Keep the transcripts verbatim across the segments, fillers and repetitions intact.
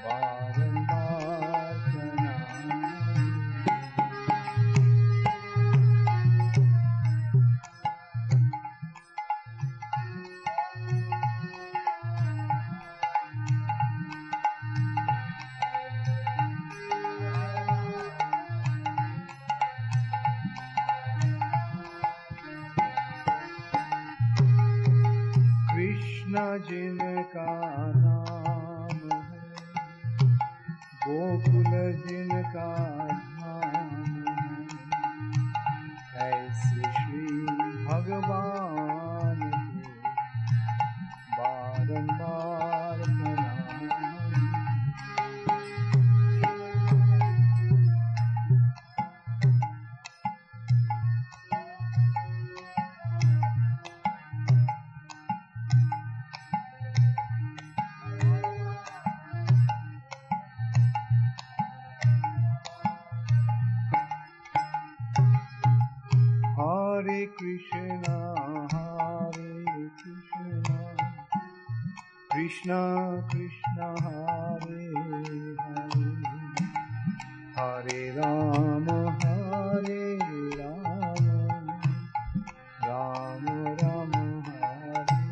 बारंबार प्रणाम। कृष्ण जिनका नाम है, गोकुल जिनका धाम है, ऐसे श्री भगवान को बारंबार प्रणाम। Hare Krishna, Hare Krishna, Krishna Krishna, Hare Hare, Hare Rama, Hare Rama, Rama Rama, Hare Hare।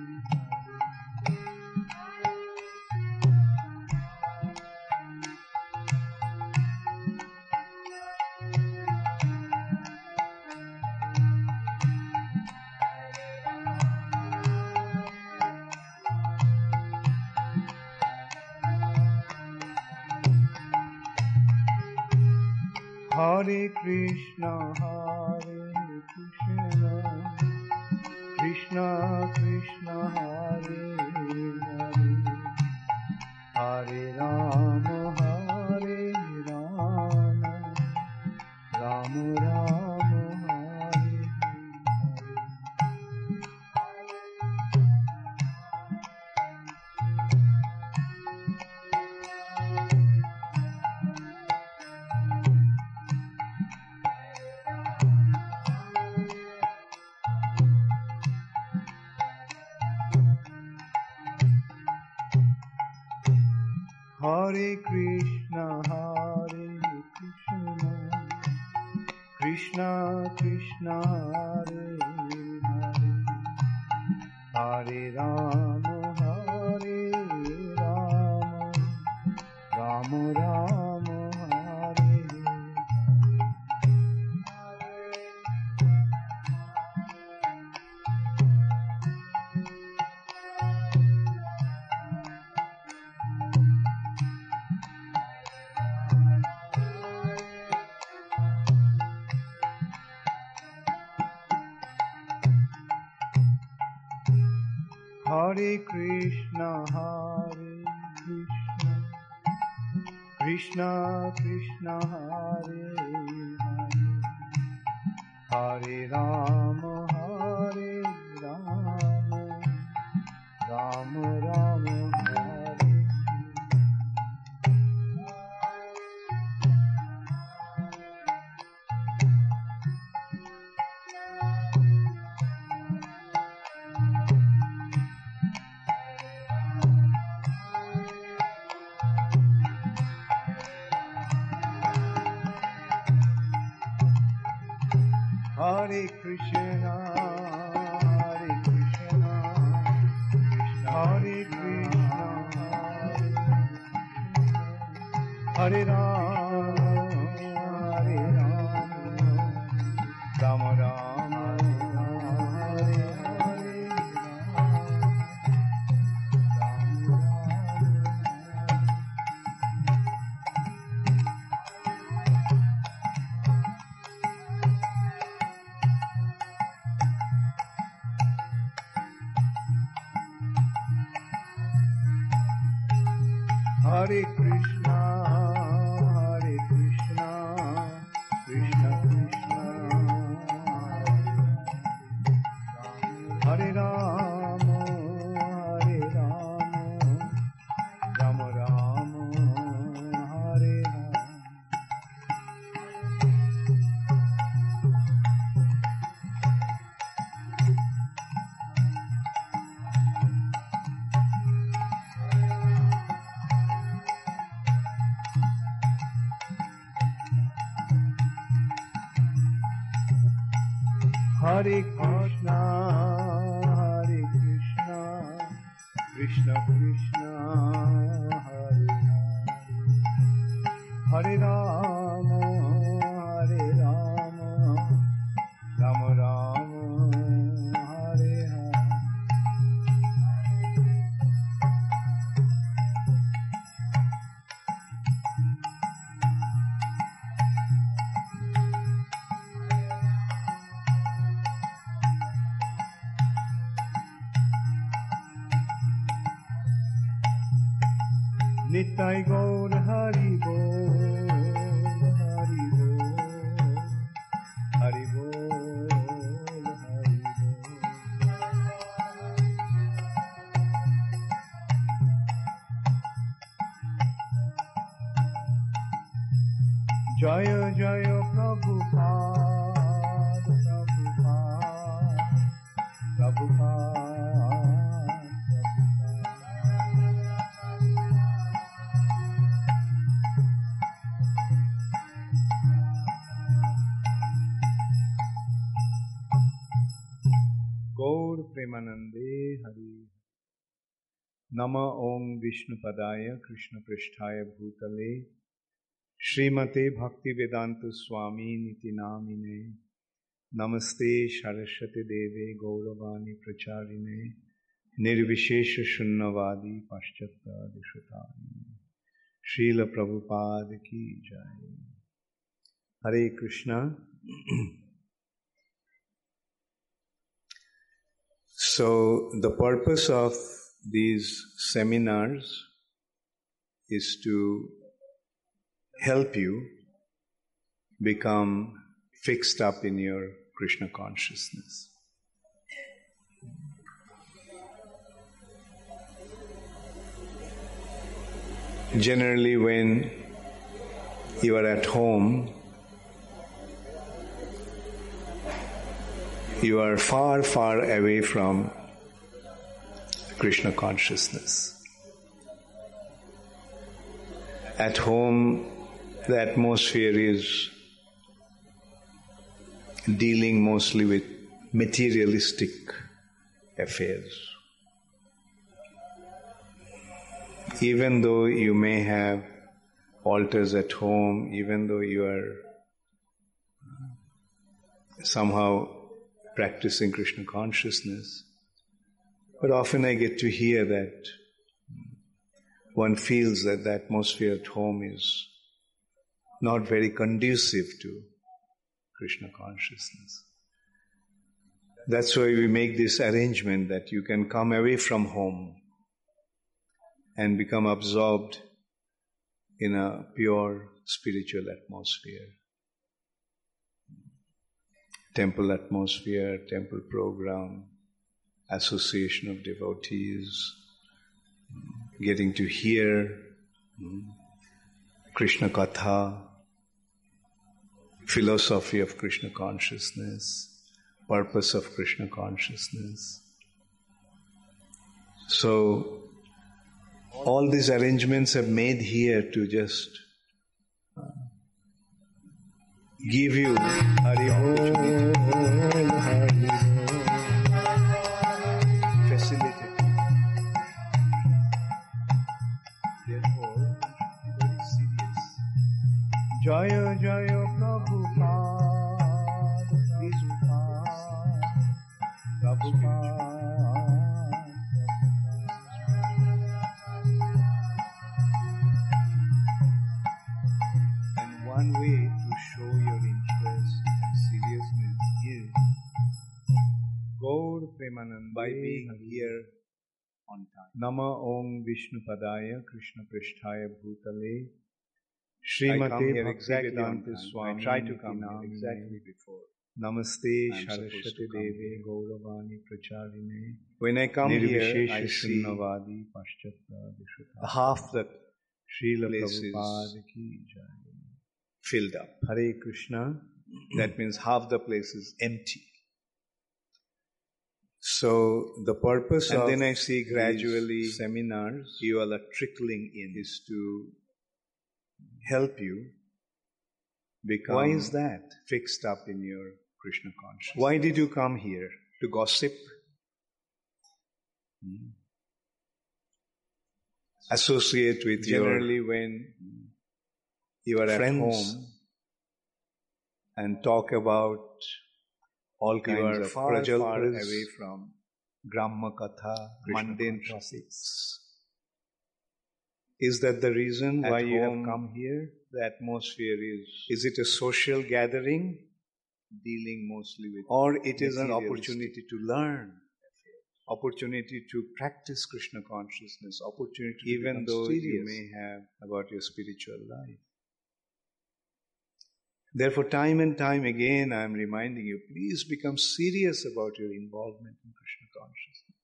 Hare Krishna, Hare Krishna, Krishna Krishna, Hare Hare, Hare Rama, Hare Rama, Rama Rama, Hare Hare। Hare Krishna, Hare Krishna, Krishna Krishna, Hare Hare, Hare Rama, Hare Rama, Rama Rama, Hare Hare। Hare Krishna, Hare Krishna, Krishna Krishna, Hare Hare, Hare Rama, Hare Rama, Rama Rama, Hare Hare। Hare Krishna, Hare Krishna, Hare Krishna, Hare Rama, Hare Rama, Rama Rama, Hare Hare। Hare Krishna, Hare Krishna, Krishna Krishna, Hare Rama, Hare Rama, Rama Rama, Hare Hare। Hare Krishna, Hare Krishna, Krishna Krishna, Hare Hare, Hare Rama, Hare Rama, Rama Rama, Hare Hare. Nitai Gaur Hari Bol, Hari Bol, Hari Bol, Hari Bol. Jaya Jaya Prabhupada, Prabhupada, Prabhupada. Gaur Premanande Hari. Nama Om Vishnupadaya Krishna Pristhaya Bhutale Srimate Bhakti Vedanta Swami Niti Namine Namaste Saraswati Deve Gauravani Pracharine Nirvishesha Shunnavadi Paschata Dishutani Srila Prabhupada Ki Jai. Hare Krishna. So the purpose of these seminars is to help you become fixed up in your Krishna consciousness. Generally, when you are at home, you are far, far away from Krishna consciousness. At home, the atmosphere is dealing mostly with materialistic affairs. Even though you may have altars at home, even though you are somehow practicing Krishna consciousness, but often I get to hear that one feels that the atmosphere at home is not very conducive to Krishna consciousness. That's why we make this arrangement that you can come away from home and become absorbed in a pure spiritual atmosphere. Temple atmosphere, temple program, association of devotees, getting to hear Krishna Katha, philosophy of Krishna consciousness, purpose of Krishna consciousness. So, all these arrangements are made here to just uh, give you Hari opportunity, facilitate. Therefore, you should be very serious. Jaya Jaya Prabhupada, please Prabhupada. One way to show your interest and seriousness is Gaur Premanand, by being here on time. Nama Om Vishnupadaya Krishna Pristhaya Bhutale Srimate Bhakti Vedanta Swami. I try to come here exactly before. Namaste Saraswati Deve Gauravani Pracharine. When I come here, I see half the Srila Prabhupada Ki Jai filled up. Hare Krishna. That means half the place is empty. So the purpose and of then I see gradually seminars you all are trickling in is to help you become. Why is that? Fixed up in your Krishna consciousness. Why did you come here? To gossip? Hmm. Associate with generally your, when you are friends, at home and talk about all kinds of far, far away from Gramma Katha, mundane topics. Is that the reason why you have come here? The atmosphere is, is it a social gathering dealing mostly with, or it is an opportunity to learn, opportunity to practice Krishna consciousness, opportunity to even though you may have about your spiritual life. Therefore, time and time again, I am reminding you, please become serious about your involvement in Krishna consciousness.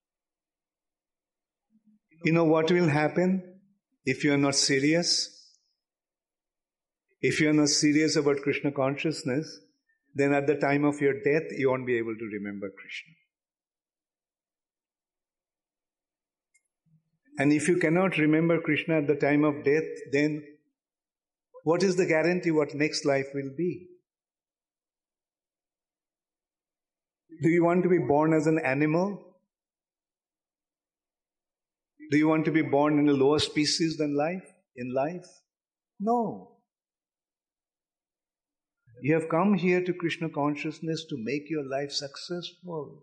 You know what will happen if you are not serious? If you are not serious about Krishna consciousness, then at the time of your death, you won't be able to remember Krishna. And if you cannot remember Krishna at the time of death, then what is the guarantee what next life will be? Do you want to be born as an animal? Do you want to be born in a lower species than life, in life? No. You have come here to Krishna consciousness to make your life successful.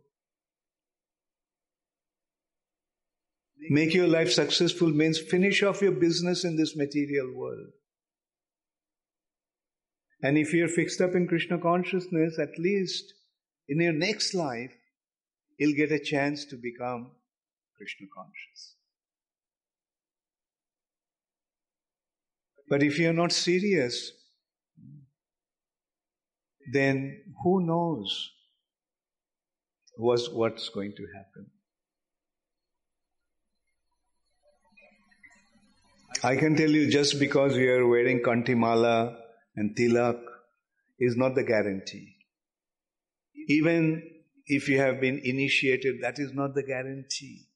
Make your life successful means finish off your business in this material world. And if you're fixed up in Krishna consciousness, at least in your next life, you'll get a chance to become Krishna conscious. But if you're not serious, then who knows what's, what's going to happen. I can tell you, just because you are wearing kantimala and tilak is not the guarantee. Even if you have been initiated, that is not the guarantee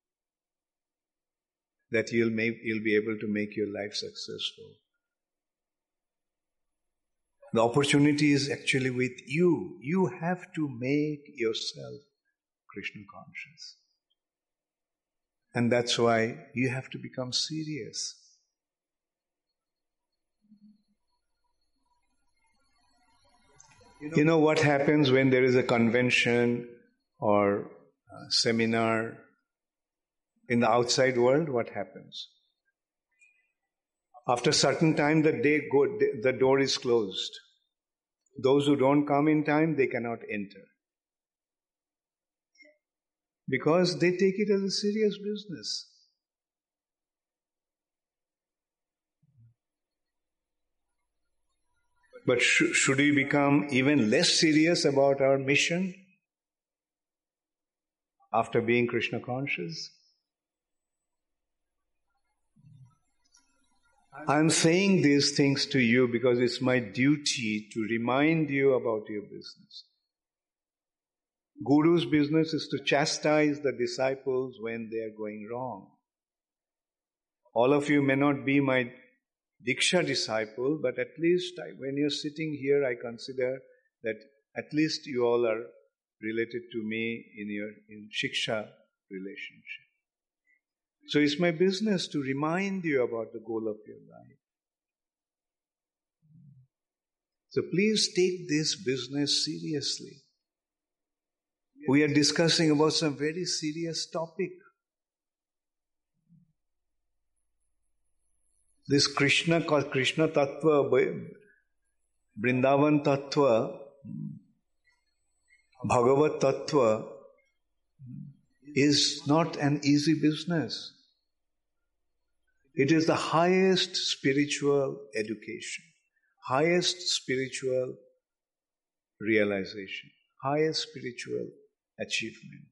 that you'll make, you'll be able to make your life successful. The opportunity is actually with you. You have to make yourself Krishna conscious. And that's why you have to become serious. You know what happens when there is a convention or a seminar in the outside world? What happens? After a certain time, the day go, the door is closed. Those who don't come in time, they cannot enter. Because they take it as a serious business. But sh- should we become even less serious about our mission after being Krishna conscious? I'm saying these things to you because it's my duty to remind you about your business. Guru's business is to chastise the disciples when they are going wrong. All of you may not be my Diksha disciple, but at least I, when you're sitting here, I consider that at least you all are related to me in your in Shiksha relationship. So it's my business to remind you about the goal of your life. So please take this business seriously. We are discussing about some very serious topic. This Krishna, Krishna Tattva, Vrindavan Tattva, Bhagavat Tattva is not an easy business. It is the highest spiritual education, highest spiritual realization, highest spiritual achievement.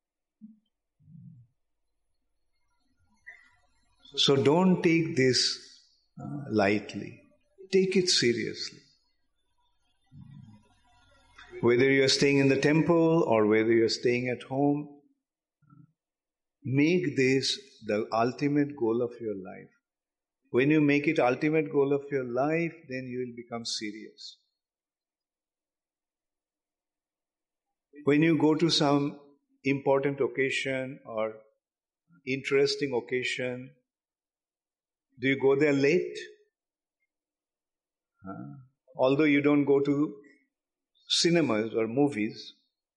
So don't take this uh, lightly. Take it seriously. Whether you are staying in the temple or whether you are staying at home, make this the ultimate goal of your life. When you make it ultimate goal of your life, then you will become serious. When you go to some important occasion or interesting occasion, do you go there late? Huh? Although you don't go to cinemas or movies,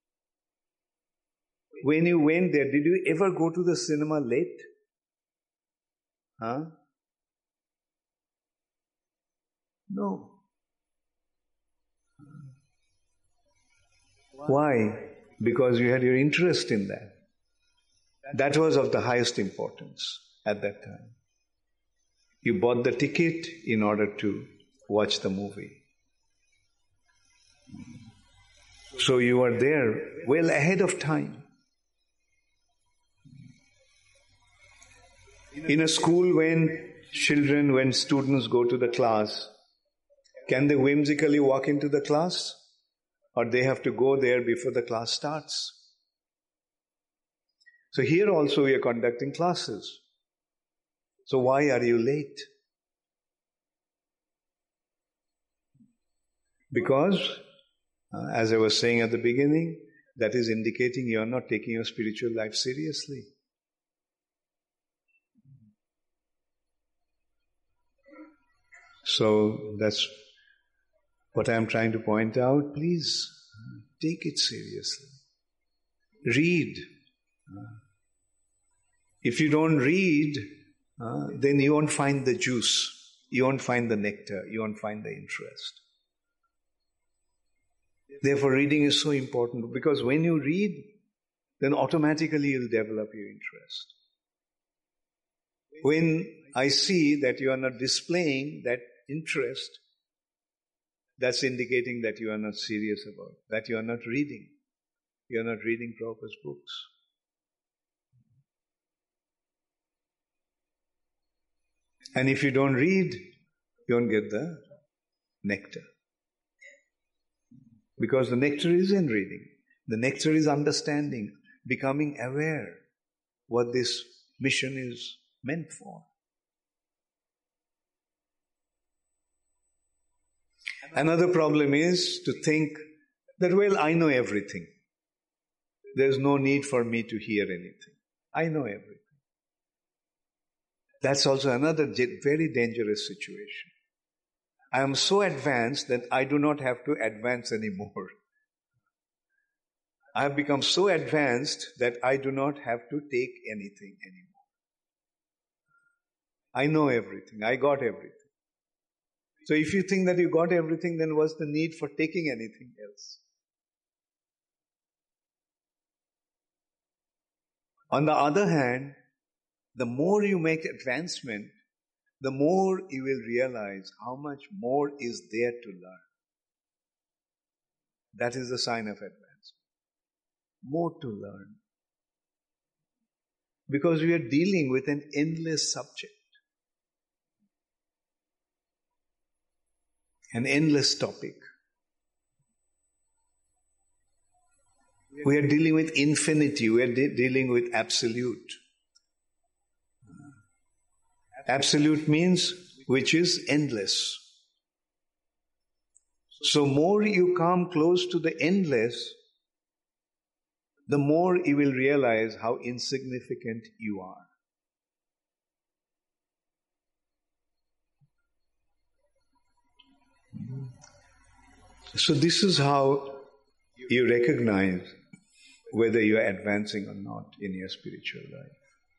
when you went there, did you ever go to the cinema late? Huh? No. Why? Because you had your interest in that. That was of the highest importance at that time. You bought the ticket in order to watch the movie. So you were there well ahead of time. In a school, when children, when students go to the class, can they whimsically walk into the class? Or they have to go there before the class starts? So here also we are conducting classes. So why are you late? Because, uh, as I was saying at the beginning, that is indicating you are not taking your spiritual life seriously. So that's what I am trying to point out. Please uh, take it seriously. Read. Uh, if you don't read, uh, then you won't find the juice. You won't find the nectar. You won't find the interest. Therefore, reading is so important, because when you read, then automatically you'll develop your interest. When I see that you are not displaying that interest, that's indicating that you are not serious about it, that you are not reading. You are not reading Prabhupada's books. And if you don't read, you won't get the nectar. Because the nectar is in reading. The nectar is understanding, becoming aware what this mission is meant for. Another problem is to think that, well, I know everything. There's no need for me to hear anything. I know everything. That's also another very dangerous situation. I am so advanced that I do not have to advance anymore. I have become so advanced that I do not have to take anything anymore. I know everything. I got everything. So if you think that you got everything, then what's the need for taking anything else? On the other hand, the more you make advancement, the more you will realize how much more is there to learn. That is the sign of advancement. More to learn. Because we are dealing with an endless subject. An endless topic. We are dealing with infinity. We are de- dealing with absolute. Absolute means which is endless. So more you come close to the endless, the more you will realize how insignificant you are. So this is how you recognize whether you are advancing or not in your spiritual life.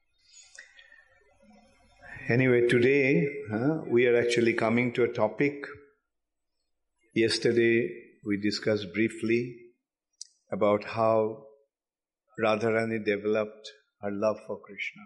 Anyway, today huh, we are actually coming to a topic. Yesterday we discussed briefly about how Radharani developed her love for Krishna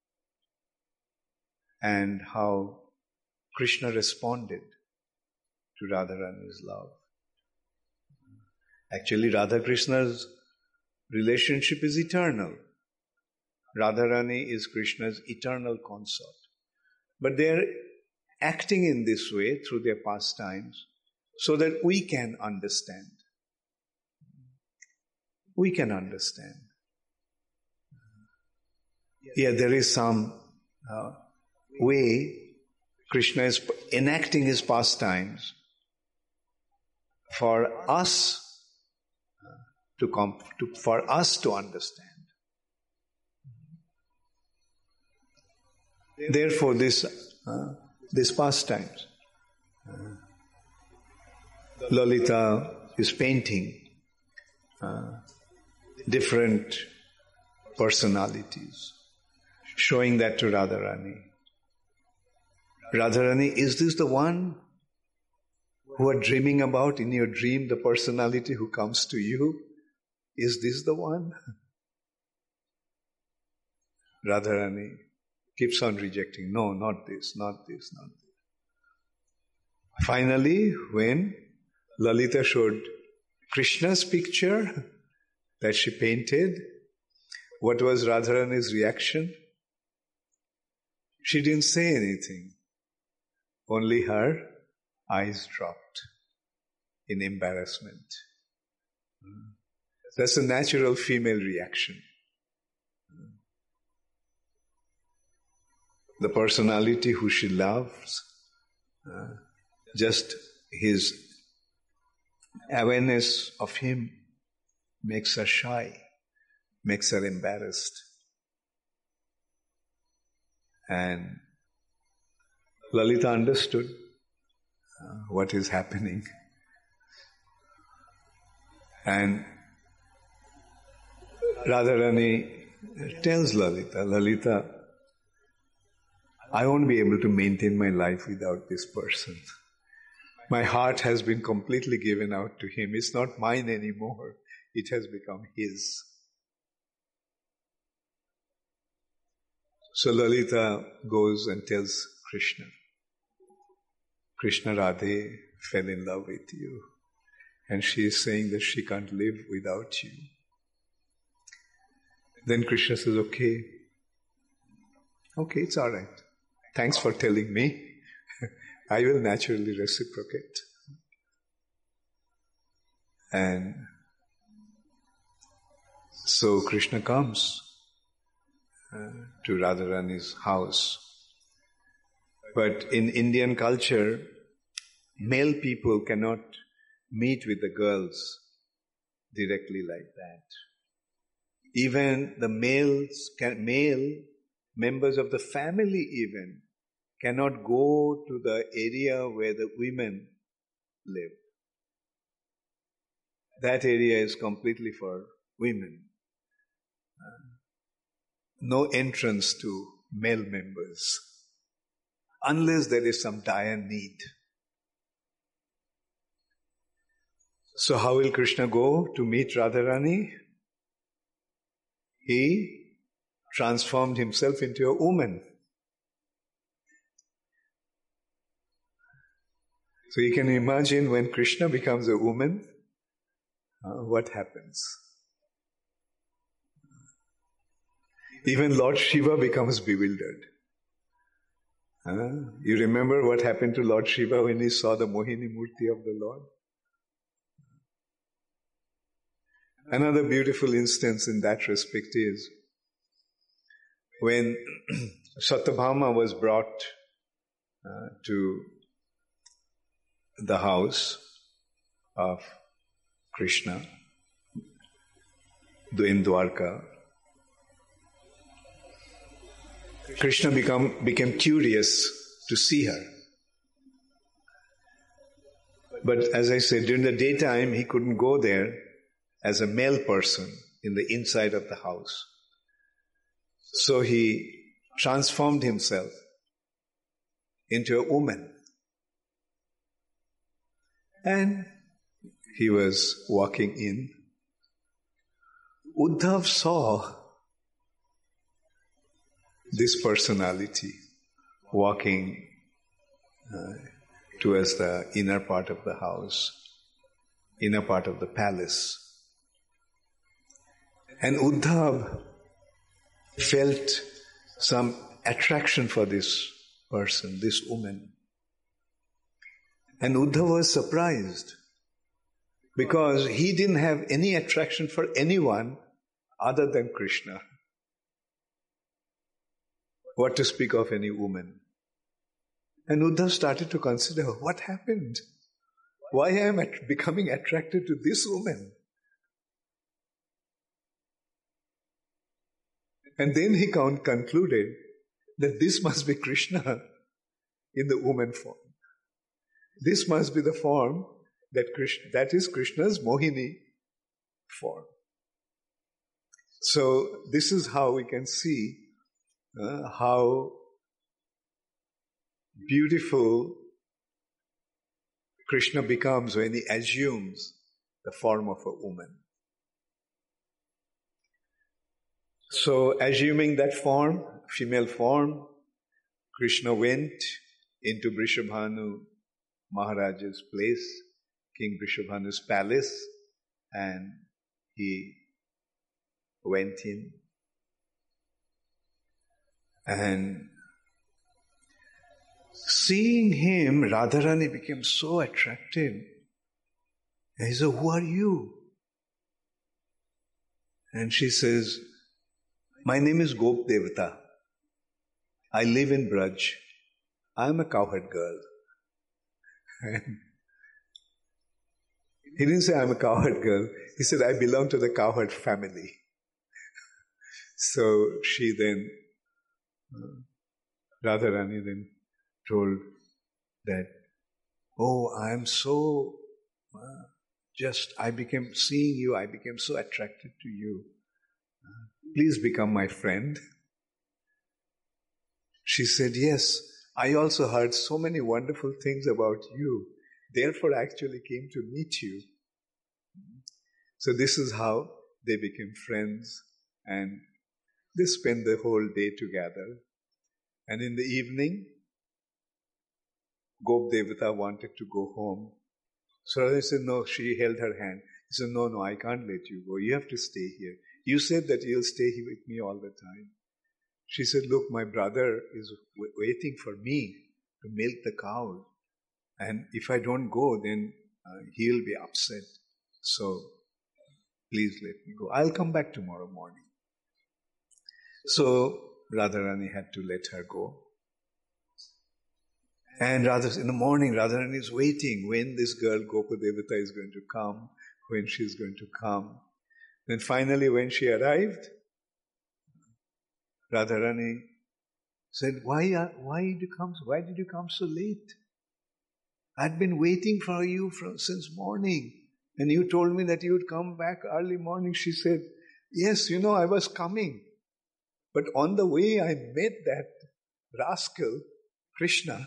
and how Krishna responded to Radharani's love. Actually, Radha Krishna's relationship is eternal. Radharani is Krishna's eternal consort. But they are acting in this way through their pastimes so that we can understand. We can understand. Yeah, there is some uh, way Krishna is enacting his pastimes for us to, comp- to for us to understand. Therefore, this uh, this pastimes, uh, Lalita is painting uh, different personalities, showing that to Radharani. Radharani, is this the one who are dreaming about in your dream, the personality who comes to you? Is this the one? Radharani keeps on rejecting. No, not this, not this, not this. Finally, when Lalita showed Krishna's picture that she painted, what was Radharani's reaction? She didn't say anything. Only her eyes dropped in embarrassment. That's a natural female reaction. The personality who she loves, uh, just his awareness of him makes her shy, makes her embarrassed. And Lalita understood uh, what is happening. And Radharani tells Lalita, Lalita, I won't be able to maintain my life without this person. My heart has been completely given out to him. It's not mine anymore. It has become his. So Lalita goes and tells Krishna, Krishna Radhe fell in love with you. And she is saying that she can't live without you. Then Krishna says, okay, okay, it's all right. Thanks for telling me. I will naturally reciprocate. And so Krishna comes uh, to Radharani's house. But in Indian culture, male people cannot meet with the girls directly like that. Even the males, can, male members of the family even, cannot go to the area where the women live. That area is completely for women. Uh, no entrance to male members, unless there is some dire need. So how will Krishna go to meet Radharani? He transformed himself into a woman. So you can imagine when Krishna becomes a woman, uh, what happens? Even Lord Shiva becomes bewildered. Uh, you remember what happened to Lord Shiva when he saw the Mohini Murti of the Lord? Another beautiful instance in that respect is when Satyabhama was brought uh, to the house of Krishna in Dwarka, Krishna become, became curious to see her. But as I said, during the daytime, he couldn't go there as a male person in the inside of the house. So he transformed himself into a woman. And he was walking in. Uddhav saw this personality walking uh, towards the inner part of the house, inner part of the palace. And Uddhav felt some attraction for this person, this woman. And Uddhav was surprised because he didn't have any attraction for anyone other than Krishna. What to speak of any woman? And Uddhav started to consider, what happened? Why am I becoming attracted to this woman? And then he con- concluded that this must be Krishna in the woman form. This must be the form that Krishna, that is Krishna's Mohini form. So this is how we can see uh, how beautiful Krishna becomes when he assumes the form of a woman. So assuming that form, female form, Krishna went into Vrishabhanu Maharaja's place, King Vrishabhanu's palace, and he went in. And seeing him, Radharani became so attractive. And he said, "Who are you?" And she says, "My name is Gop Devata. I live in Braj. I am a cowherd girl." And he didn't say, "I'm a cowherd girl." He said, "I belong to the cowherd family." So she then, uh, Radharani then told that, "Oh, I am so, uh, just, I became, seeing you, I became so attracted to you. Uh, please become my friend." She said, "Yes, I also heard so many wonderful things about you. Therefore, I actually came to meet you." So this is how they became friends, and they spent the whole day together. And in the evening, Gop Devata wanted to go home. So Radharani said, no, she held her hand. He said, "No, no, I can't let you go. You have to stay here. You said that you'll stay here with me all the time." She said, "Look, my brother is w- waiting for me to milk the cows. And if I don't go, then uh, he'll be upset. So please let me go. I'll come back tomorrow morning." So Radharani had to let her go. And rather, in the morning, Radharani is waiting when this girl, Gopa Devata, is going to come, when she's going to come. Then finally, when she arrived, Radharani said, why, are, why, did you come, why did you come so late? I'd been waiting for you from, since morning. And you told me that you would come back early morning." She said, "Yes, you know, I was coming. But on the way, I met that rascal, Krishna.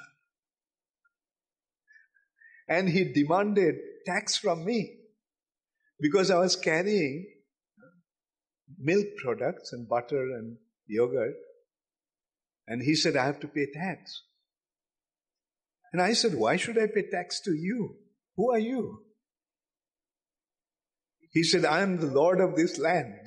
And he demanded tax from me because I was carrying milk products and butter and yogurt. And he said, I have to pay tax." And I said, "Why should I pay tax to you? Who are you?" He said, "I am the Lord of this land."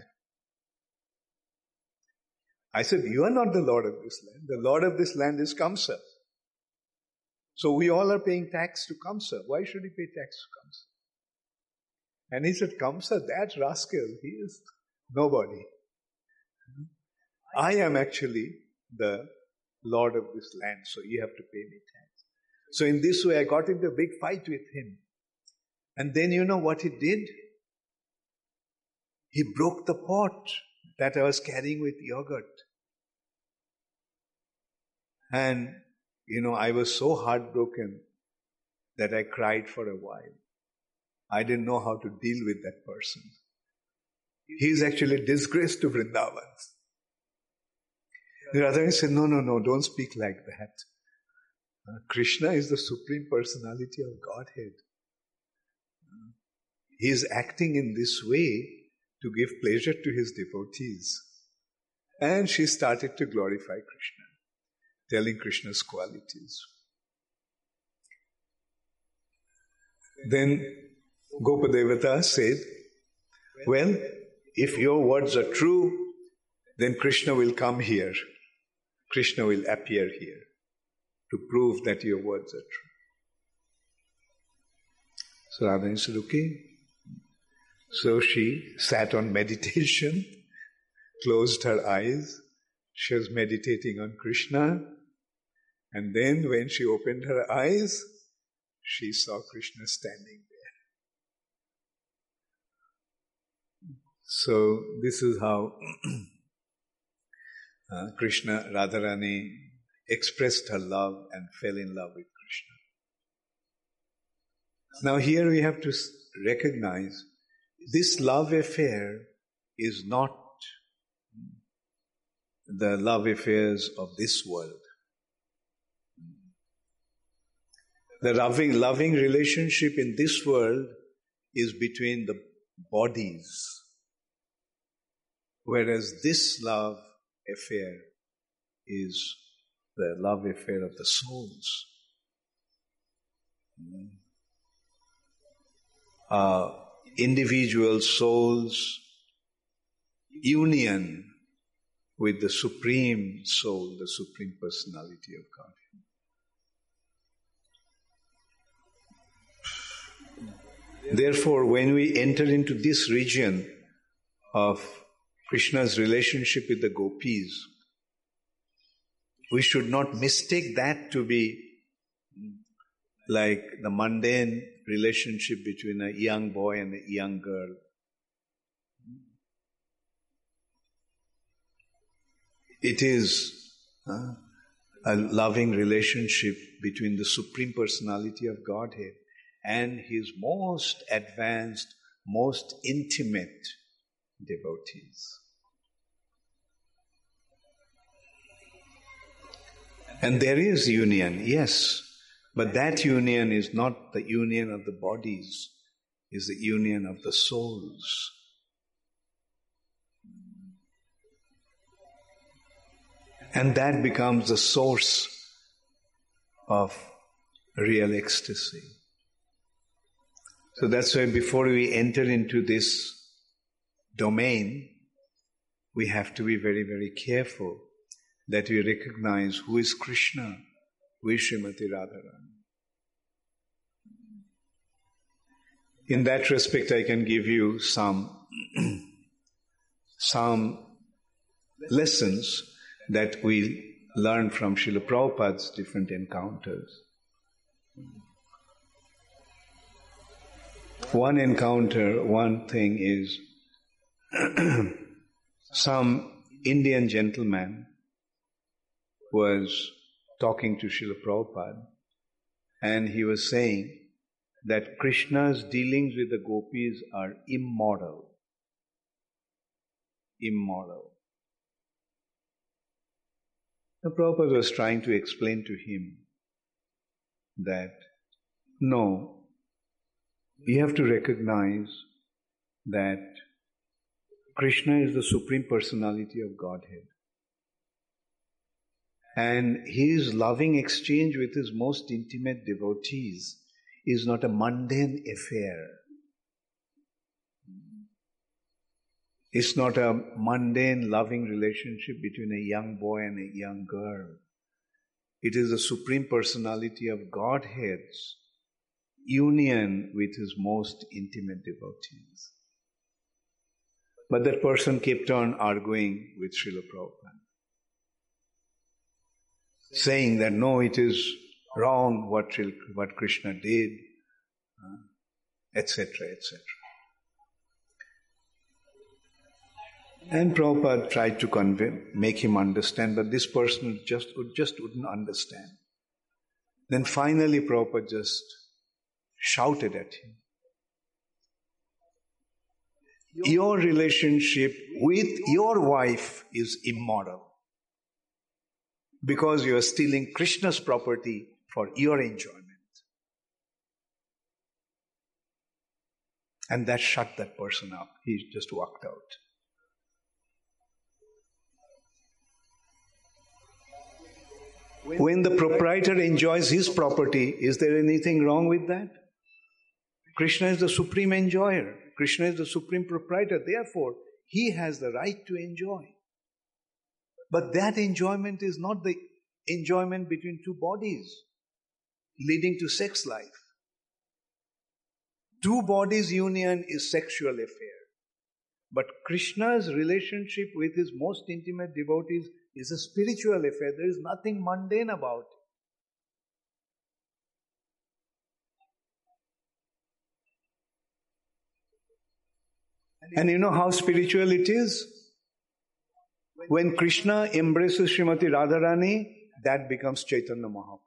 I said, "You are not the Lord of this land. The Lord of this land is Kamsa. So we all are paying tax to Kamsa. Why should he pay tax to Kamsa?" And he said, "Kamsa, that rascal, he is nobody. I am actually the Lord of this land, so you have to pay me tax." So in this way, I got into a big fight with him. And then you know what he did? He broke the pot that I was carrying with yogurt. And, you know, I was so heartbroken that I cried for a while. I didn't know how to deal with that person. He is actually a disgrace to Vrindavan. The Radharani said, no, no, no, don't speak like that. Uh, Krishna is the Supreme Personality of Godhead. Uh, he is acting in this way to give pleasure to his devotees. And she started to glorify Krishna, telling Krishna's qualities. Then Gopa Devata said, well, if your words are true, then Krishna will come here. Krishna will appear here to prove that your words are true. So Radharani said, okay. So she sat on meditation, closed her eyes. She was meditating on Krishna. And then when she opened her eyes, she saw Krishna standing there. So this is how uh, Krishna, Radharani expressed her love and fell in love with Krishna. Now here we have to recognize this love affair is not the love affairs of this world. The loving, loving relationship in this world is between the bodies, whereas this love affair is the love affair of the souls. Uh, individual souls' union with the Supreme Soul, the Supreme Personality of God. Therefore, when we enter into this region of Krishna's relationship with the gopis, we should not mistake that to be like the mundane relationship between a young boy and a young girl. It is uh, a loving relationship between the Supreme Personality of Godhead and His most advanced, most intimate devotees. And there is union, yes, but that union is not the union of the bodies, is the union of the souls. And that becomes the source of real ecstasy. So that's why before we enter into this domain, we have to be very, very careful that we recognize who is Krishna, who is Srimati Radharani. In that respect, I can give you some, some lessons that we learn from Srila Prabhupada's different encounters. One encounter, one thing is some Indian gentleman was talking to Srila Prabhupada and he was saying that Krishna's dealings with the gopis are immoral. Immoral. The Prabhupada was trying to explain to him that no, you have to recognize that Krishna is the Supreme Personality of Godhead. And his loving exchange with his most intimate devotees is not a mundane affair. It's not a mundane loving relationship between a young boy and a young girl. It is the Supreme Personality of Godhead's union with his most intimate devotees. But that person kept on arguing with Srila Prabhupada, saying that no, it is wrong what, what Krishna did, et cetera, et cetera. And Prabhupada tried to convey, make him understand, but this person just, just wouldn't understand. Then finally Prabhupada just shouted at him, your relationship with your wife is immoral because you are stealing Krishna's property for your enjoyment. And that shut that person up. He just walked out. When the proprietor enjoys his property, is there anything wrong with that? Krishna is the supreme enjoyer. Krishna is the supreme proprietor. Therefore, he has the right to enjoy. But that enjoyment is not the enjoyment between two bodies, leading to sex life. Two bodies' union is sexual affair. But Krishna's relationship with his most intimate devotees is a spiritual affair. There is nothing mundane about it. And you know how spiritual it is? When Krishna embraces Srimati Radharani, that becomes Chaitanya Mahaprabhu.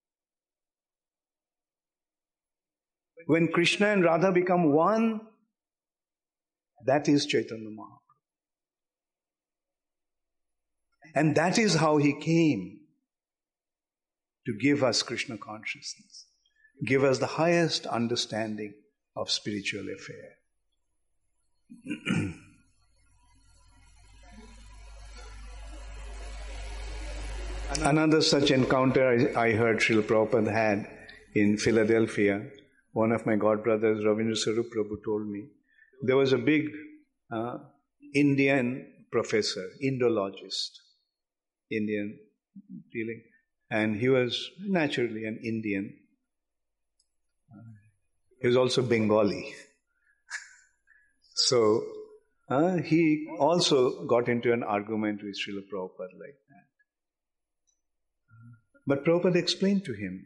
When Krishna and Radha become one, that is Chaitanya Mahaprabhu. And that is how he came to give us Krishna consciousness, give us the highest understanding of spiritual affair. Another such encounter I, I heard Srila Prabhupada had in Philadelphia. One of my godbrothers, Ravindra Sarup Prabhu, told me there was a big uh, Indian professor, Indologist, Indian dealing, and he was naturally an Indian. He was also Bengali. So uh, he also got into an argument with Srila Prabhupada like that. But Prabhupada explained to him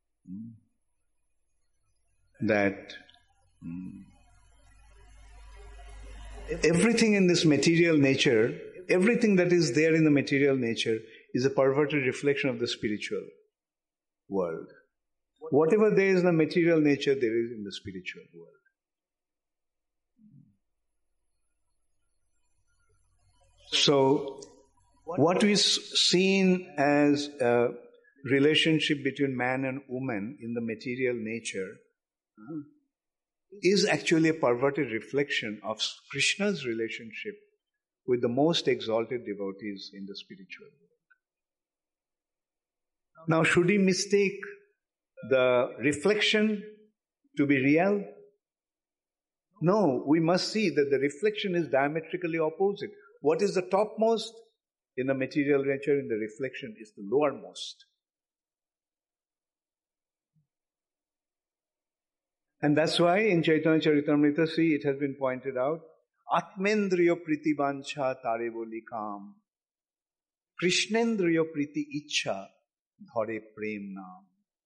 that everything in this material nature, everything that is there in the material nature is a perverted reflection of the spiritual world. Whatever there is in the material nature, there is in the spiritual world. So, what is seen as a relationship between man and woman in the material nature is actually a perverted reflection of Krishna's relationship with the most exalted devotees in the spiritual world. Now, should he mistake the reflection to be real? No, we must see that the reflection is diametrically opposite. What is the topmost in the material nature? In the reflection is the lowermost. And that's why in Chaitanya Charitamrita, see, it has been pointed out, Atmendriyo priti vancha tare boli kam, Krishnendriyo priti ichha dhare prem naam.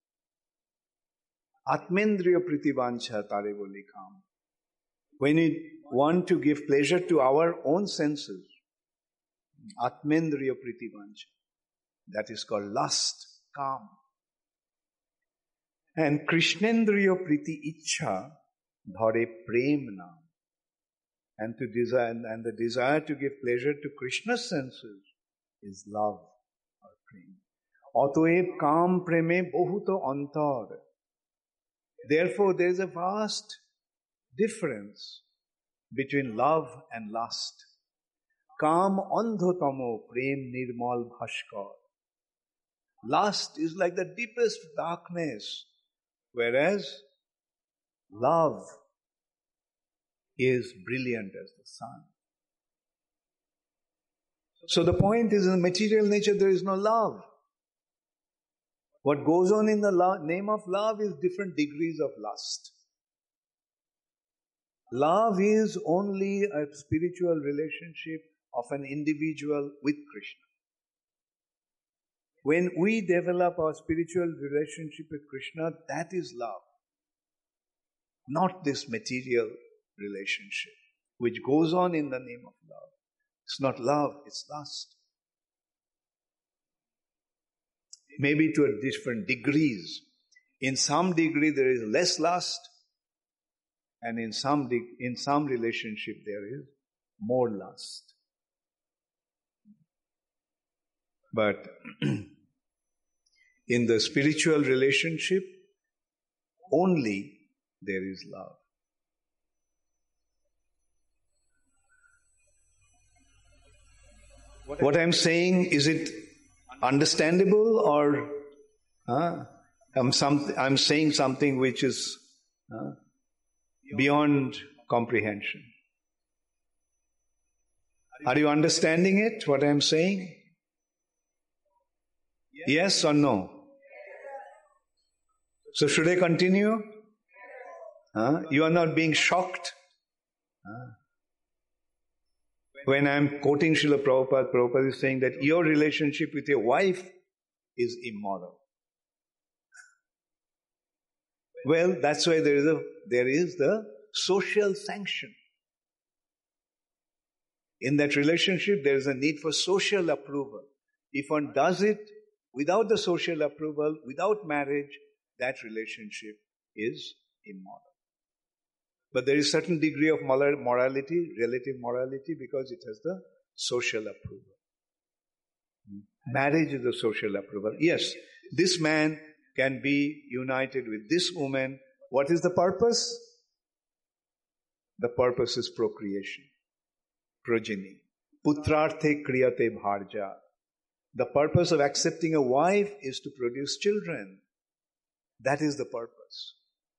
Atmendriyo priti vancha tare boli kam. When we want to give pleasure to our own senses, Atmendriyo priti vancha, that is called lust, kam. And Krishnendriyo priti ichha dhare prem naam. And to desire, and the desire to give pleasure to Krishna's senses is love or prem. Otoeb kam preme bohuto antar. Therefore, there is a vast difference between love and lust. Kam andhotamo prem nirmal bhaskar. Lust is like the deepest darkness, whereas love is brilliant as the sun. So the point is, in the material nature there is no love. What goes on in the lo- name of love is different degrees of lust. Love is only a spiritual relationship of an individual with Krishna. When we develop our spiritual relationship with Krishna, that is love. Not this material relationship, which goes on in the name of love. It's not love, it's lust. Maybe to a different degrees. In some degree there is less lust, and in some de- in some relationship there is more lust. But in the spiritual relationship, only there is love. What I'm saying, is it understandable, or uh, I'm, some, I'm saying something which is uh, beyond comprehension? Are you understanding it, what I'm saying? Yes or no? So should I continue? Uh, you are not being shocked? Uh, when I'm quoting Srila Prabhupada, Prabhupada is saying that your relationship with your wife is immoral. Well, that's why there is a there is the social sanction. In that relationship, there is a need for social approval. If one does it without the social approval, without marriage, that relationship is immoral. But there is certain degree of morality, relative morality, because it has the social approval. Marriage is the social approval. Yes, this man can be united with this woman. What is the purpose? The purpose is procreation, progeny. Putrarthe kriyate bharja. The purpose of accepting a wife is to produce children. That is the purpose.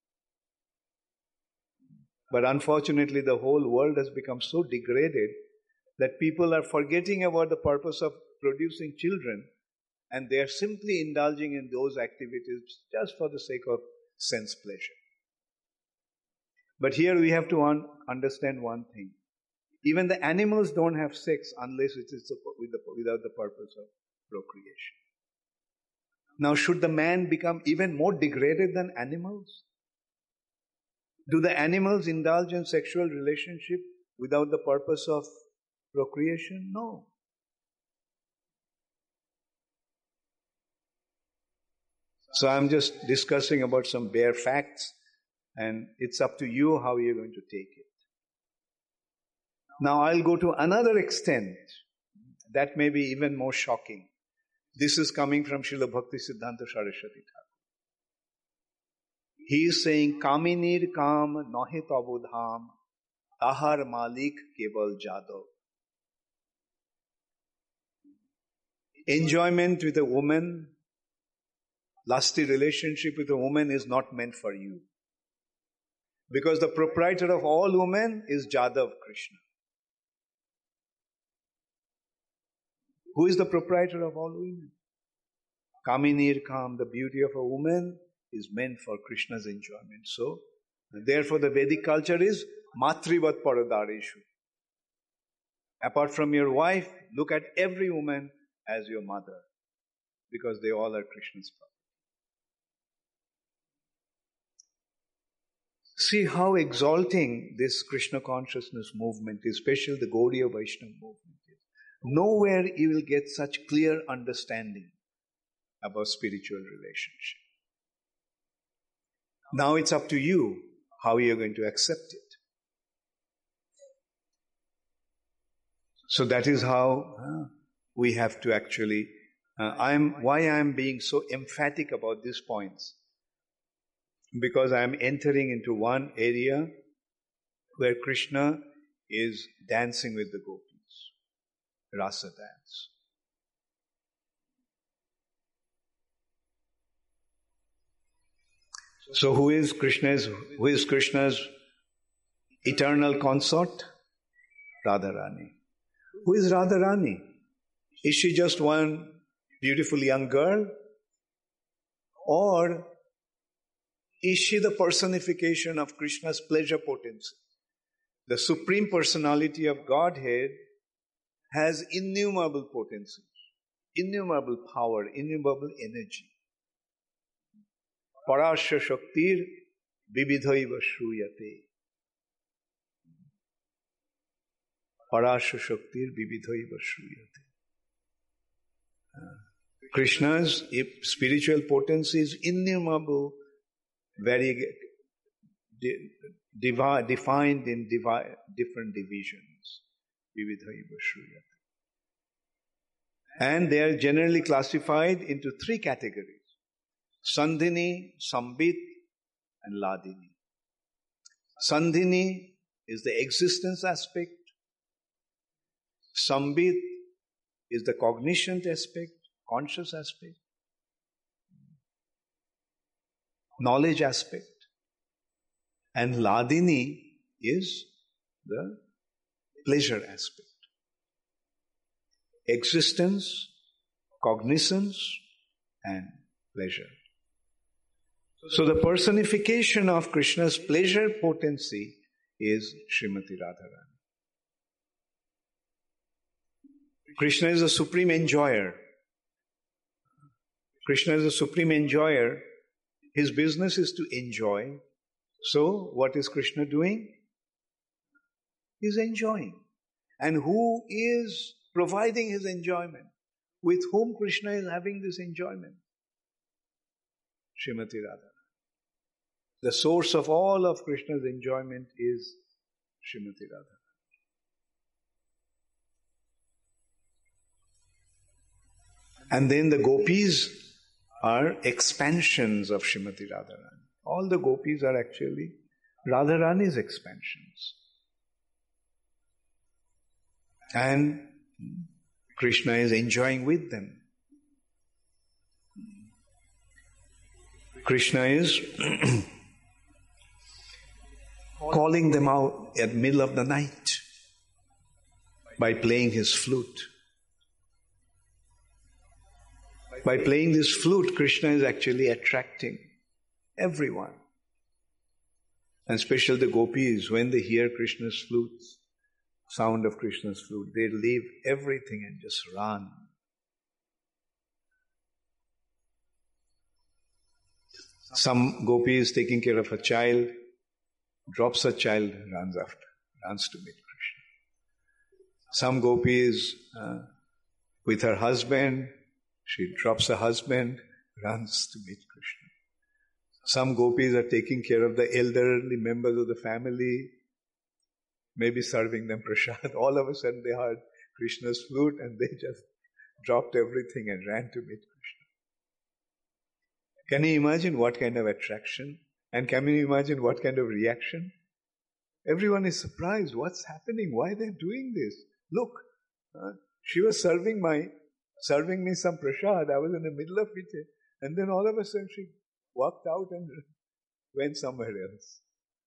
But unfortunately, the whole world has become so degraded that people are forgetting about the purpose of producing children, and they are simply indulging in those activities just for the sake of sense pleasure. But here we have to un- understand one thing. Even the animals don't have sex unless it is with the, without the purpose of procreation. Now, should the man become even more degraded than animals? Do the animals indulge in sexual relationship without the purpose of procreation? No. So I'm just discussing about some bare facts, and it's up to you how you're going to take it. Now I'll go to another extent that may be even more shocking. This is coming from Srila Bhakti Siddhanta Saraswati Thakur. He is saying, Kaminir kam nahe tabudham, tahar malik keval jadav. Enjoyment with a woman, lusty relationship with a woman is not meant for you. Because the proprietor of all women is Jadav Krishna. Who is the proprietor of all women? Kaminir Kam, the beauty of a woman, is meant for Krishna's enjoyment. So, therefore the Vedic culture is Matrivat Paradareshu. Apart from your wife, look at every woman as your mother, because they all are Krishna's property. See how exalting this Krishna consciousness movement, especially the Gaudiya Vaishnava movement is. Nowhere you will get such clear understanding about spiritual relationship. Now it's up to you how you're going to accept it. So that is how uh, we have to actually, uh, I'm why I'm being so emphatic about these points. Because I'm entering into one area where Krishna is dancing with the gopis. Rasa dance. So who is Krishna's, who is Krishna's eternal consort? Radharani. Who is Radharani? Is she just one beautiful young girl? Or is she the personification of Krishna's pleasure potency? The Supreme Personality of Godhead has innumerable potencies, innumerable power, innumerable energy. Parasya Shaktir Vividhaiva Shruyate. Parasya Shaktir Vividhaiva Shruyate. Krishna's spiritual potency is innumerable, very divi- defined in divi- different divisions. Vividhaiva Shruyate. And they are generally classified into three categories. Sandhini, Sambit, and Ladini. Sandhini is the existence aspect. Sambit is the cognition aspect, conscious aspect. Knowledge aspect. And Ladini is the pleasure aspect. Existence, cognizance, and pleasure. So the personification of Krishna's pleasure potency is Srimati Radharani. Krishna is a supreme enjoyer. Krishna is a supreme enjoyer. His business is to enjoy. So what is Krishna doing? He's enjoying. And who is providing his enjoyment? With whom Krishna is having this enjoyment? Srimati Radha. The source of all of Krishna's enjoyment is Srimati Radha. And then the gopis are expansions of Srimati Radharani. All the gopis are actually Radharani's expansions. And Krishna is enjoying with them. Krishna is calling them out at the middle of the night by playing his flute. By playing this flute, Krishna is actually attracting everyone. And especially the gopis, when they hear Krishna's flute, sound of Krishna's flute, they leave everything and just run. Some gopi is taking care of a child, drops a child, runs after, runs to meet Krishna. Some gopi is uh, with her husband, she drops her husband, runs to meet Krishna. Some gopis are taking care of the elderly members of the family, maybe serving them prasad. All of a sudden they heard Krishna's flute and they just dropped everything and ran to meet Krishna. Can you imagine what kind of attraction? And can you imagine what kind of reaction? Everyone is surprised. What's happening? Why they're doing this? Look, uh, she was serving my, serving me some prasad. I was in the middle of it. And then all of a sudden she walked out and went somewhere else.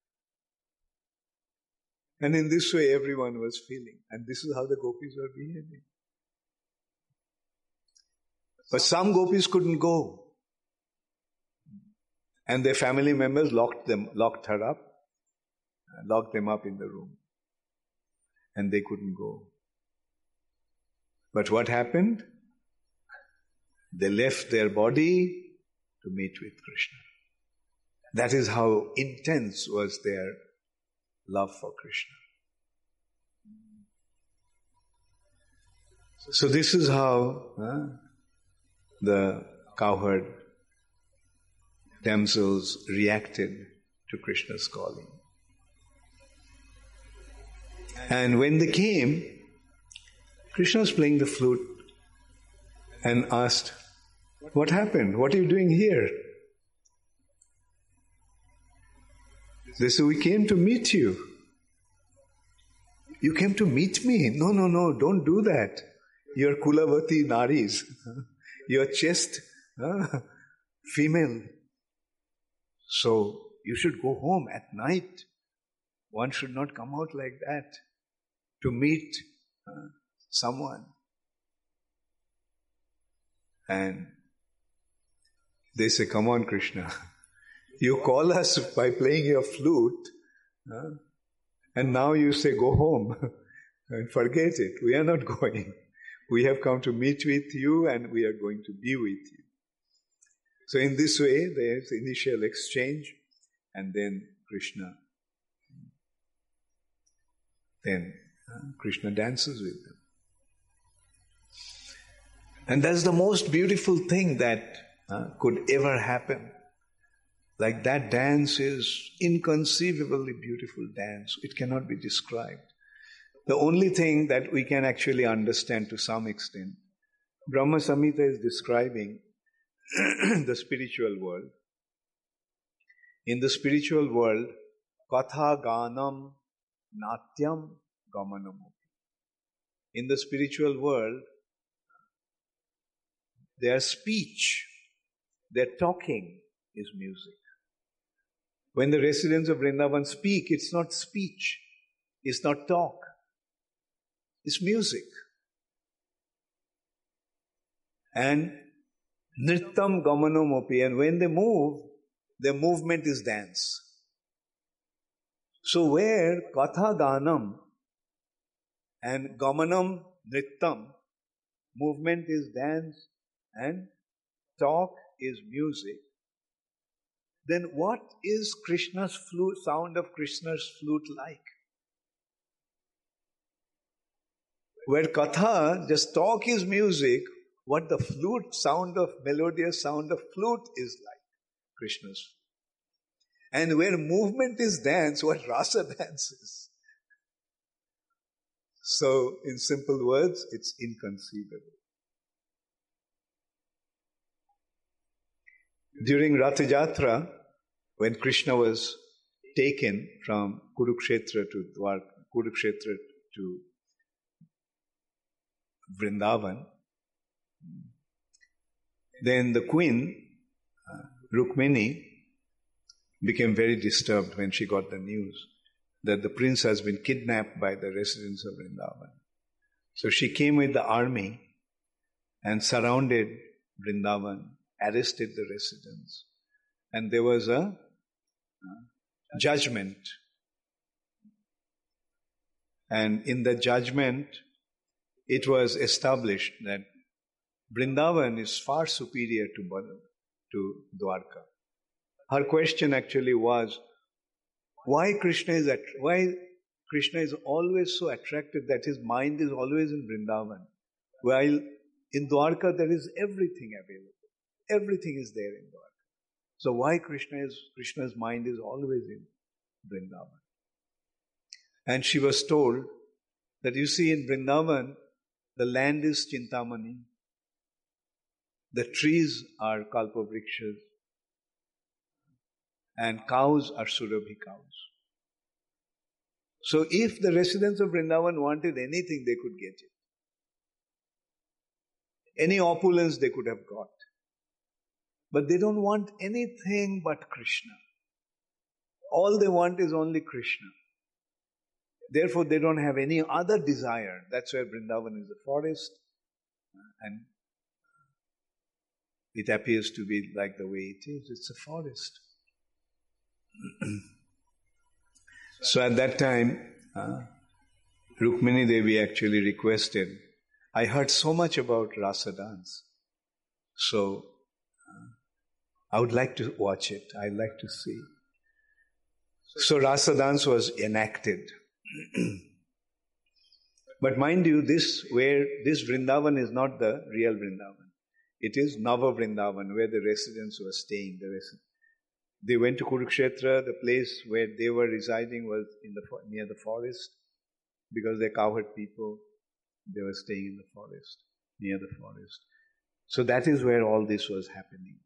And in this way everyone was feeling. And this is how the gopis were behaving. But some gopis couldn't go. And their family members locked them, locked her up, locked them up in the room. And they couldn't go. But what happened? They left their body to meet with Krishna. That is how intense was their love for Krishna. So this is how uh, the cowherd damsels reacted to Krishna's calling. And when they came, Krishna was playing the flute and asked, "What happened? What are you doing here?" They said, "We came to meet you." "You came to meet me?" "No, no, no, don't do that. You're Kulavati Naris. You're chaste uh, female. So you should go home at night. One should not come out like that to meet uh, someone." And they say, "Come on, Krishna. You call us by playing your flute, uh, and now you say go home and forget it. We are not going. We have come to meet with you and we are going to be with you." So in this way, there's initial exchange, and then Krishna, then uh, Krishna dances with them. And that's the most beautiful thing that uh, could ever happen. Like that dance is inconceivably beautiful dance. It cannot be described. The only thing that we can actually understand to some extent, Brahma Samhita is describing the spiritual world. In the spiritual world, Katha Ganam Natyam Gamanam. In the spiritual world, their speech, their talking is music. When the residents of Vrindavan speak, it's not speech, it's not talk, it's music. And Nrittam Gamanomopi, and when they move, their movement is dance. So where Katha Ganam and Gamanam Nrittam, movement is dance and talk is music, then what is Krishna's flute, sound of Krishna's flute like? Where Katha, just talk is music, what the flute sound of, melodious sound of flute is like, Krishna's. And where movement is dance, what rasa dance is. So, in simple words, it's inconceivable. During Rath Yatra, when Krishna was taken from Kurukshetra to Dwarka, Kurukshetra to Vrindavan, then the queen, uh, Rukmini, became very disturbed when she got the news that the prince has been kidnapped by the residents of Vrindavan. So she came with the army and surrounded Vrindavan, arrested the residents, and there was a uh, judgment. And in the judgment, it was established that Vrindavan is far superior to, to Dwarka. Her question actually was, why Krishna is at, why Krishna is always so attracted that his mind is always in Vrindavan, while in Dwarka there is everything available. Everything is there in Dwarka. So why Krishna is, Krishna's mind is always in Vrindavan? And she was told that, you see, in Vrindavan, the land is Chintamani, the trees are Kalpavrikshas, and cows are Surabhi cows. So if the residents of Vrindavan wanted anything, they could get it. Any opulence they could have got. But they don't want anything but Krishna. All they want is only Krishna. Therefore, they don't have any other desire. That's why Vrindavan is a forest, and it appears to be like the way it is. It's a forest. So at that time, uh, Rukmini Devi actually requested, I heard so much about Rasa dance, so uh, I would like to watch it. I'd like to see. So Rasa dance was enacted. But mind you, this where this Vrindavan is not the real Vrindavan. It is Nava Vrindavan, where the residents were staying. The residents. They went to Kurukshetra. The place where they were residing was in the near the forest, because they're cowherd people. They were staying in the forest, near the forest. So that is where all this was happening.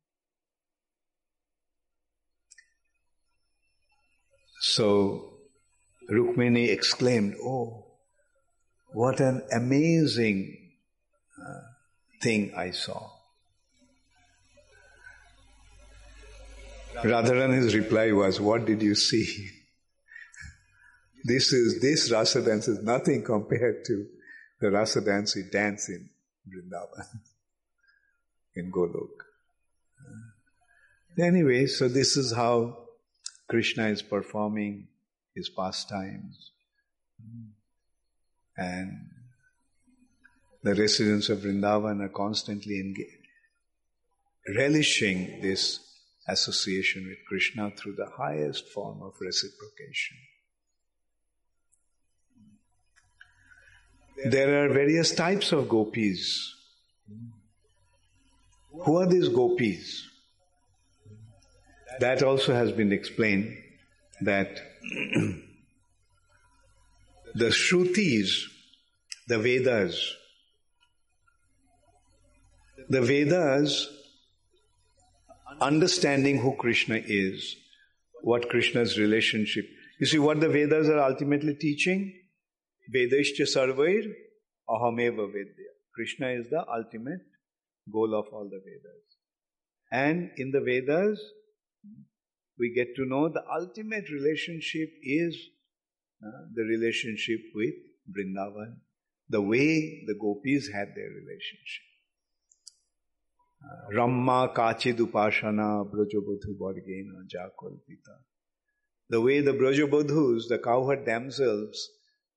So Rukmini exclaimed, "Oh, what an amazing uh, thing I saw." Radharani's reply was, "What did you see? This is this rasa dance is nothing compared to the rasa dance we dance in Vrindavan, in Golok." Uh, anyway, so this is how Krishna is performing his pastimes, and the residents of Vrindavan are constantly engaged, relishing this association with Krishna through the highest form of reciprocation. There are various types of gopis. Who are these gopis? That also has been explained, that the Shrutis, the Vedas, the Vedas, understanding who Krishna is, what Krishna's relationship. You see what the Vedas are ultimately teaching? Vedascha sarvair ahameva vedya. Krishna is the ultimate goal of all the Vedas. And in the Vedas, we get to know the ultimate relationship is uh, the relationship with Vrindavan, the way the gopis had their relationship. Uh, Ramma Kachid Upashana Brajabodhu Vargena Jakalpita. The way the Brajabodhus, the cowherd damsels,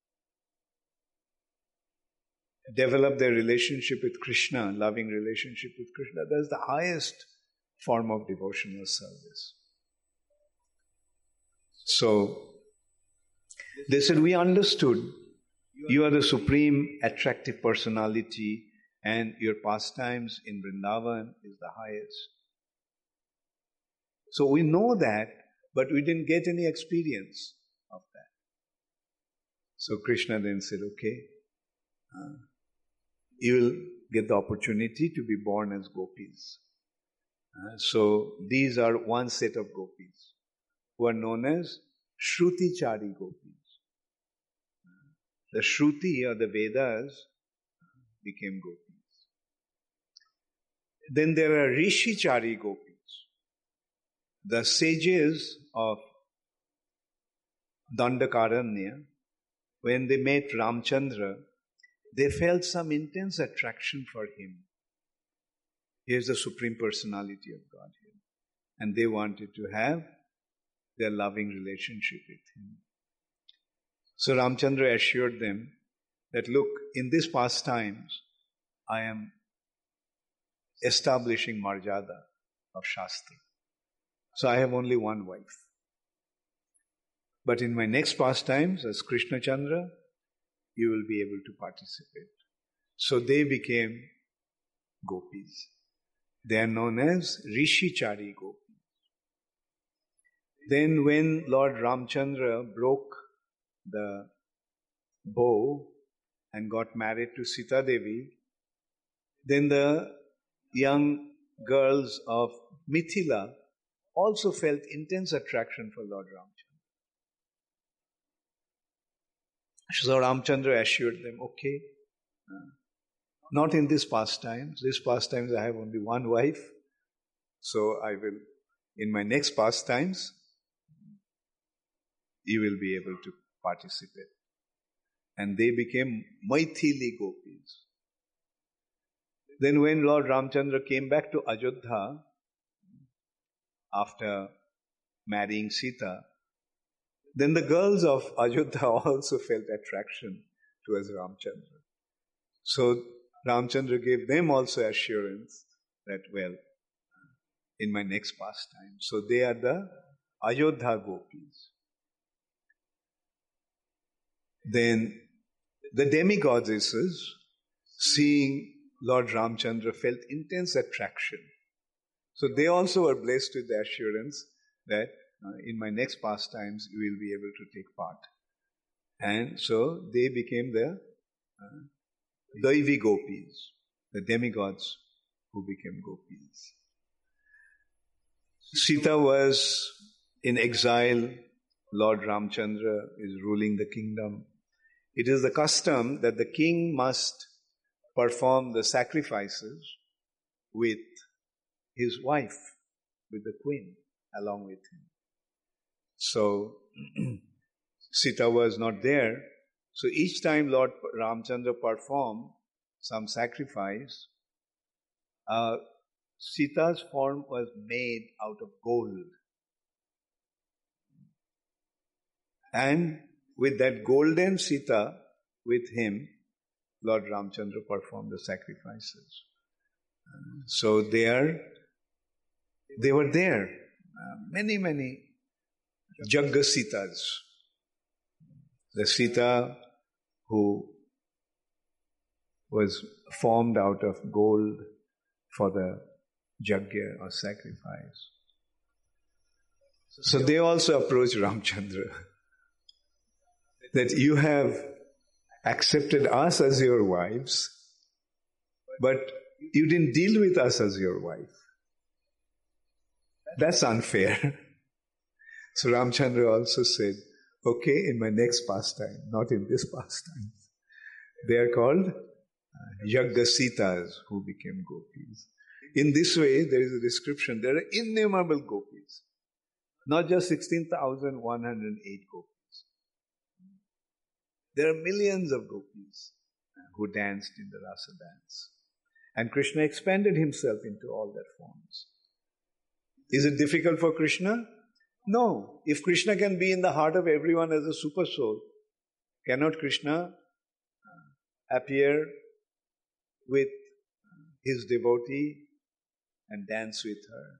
develop their relationship with Krishna, loving relationship with Krishna, that's the highest form of devotional service. So, they said, we understood You are the supreme attractive personality and your pastimes in Vrindavan is the highest. So we know that, but we didn't get any experience of that. So Krishna then said, okay, uh, you will get the opportunity to be born as gopis. Uh, so these are one set of gopis who are known as Shruti-chari gopis. Uh, the Shruti or the Vedas became gopis. Then there are Rishi-chari gopis. The sages of Dandakaranya, when they met Ramchandra, they felt some intense attraction for him. He is the Supreme Personality of Godhead. And they wanted to have their loving relationship with him. So Ramchandra assured them that, look, in these pastimes, I am establishing Marjada of Shastra. So I have only one wife. But in my next pastimes, as Krishna Chandra, you will be able to participate. So they became gopis. They are known as Rishi-chari gopis. Then when Lord Ramchandra broke the bow and got married to Sita Devi, then the young girls of Mithila also felt intense attraction for Lord Ramchandra. So Ramchandra assured them, okay, uh, not in this pastimes. This pastimes I have only one wife. So I will, in my next pastimes, you will be able to participate. And they became Maithili gopis. Then when Lord Ramchandra came back to Ajodhya, after marrying Sita, then the girls of Ajodhya also felt attraction towards Ramchandra. So Ramchandra gave them also assurance that, well, in my next pastime. So they are the Ajodhya gopis. Then the demigoddesses, seeing Lord Ramchandra, felt intense attraction. So they also were blessed with the assurance that uh, in my next pastimes you will be able to take part. And so they became the uh, Daivi gopis, the demigods who became gopis. Sita was in exile. Lord Ramchandra is ruling the kingdom. It is the custom that the king must perform the sacrifices with his wife, with the queen, along with him. So, Sita was not there. So each time Lord Ramchandra performed some sacrifice, uh, Sita's form was made out of gold. And with that golden Sita with him, Lord Ramchandra performed the sacrifices. Uh, so they are, they were there. Uh, many, many Jagga Sitas. The Sita who was formed out of gold for the Jagya or sacrifice. So they also approached Ramchandra that you have accepted us as your wives, but you didn't deal with us as your wife. That's unfair. So Ramchandra also said, okay, in my next pastime, not in this pastime. They are called uh, Yaggasitas who became gopis. In this way, there is a description. There are innumerable gopis. Not just sixteen thousand one hundred eight gopis. There are millions of gopis who danced in the rasa dance. And Krishna expanded himself into all their forms. Is it difficult for Krishna? No. If Krishna can be in the heart of everyone as a super soul, cannot Krishna appear with his devotee and dance with her?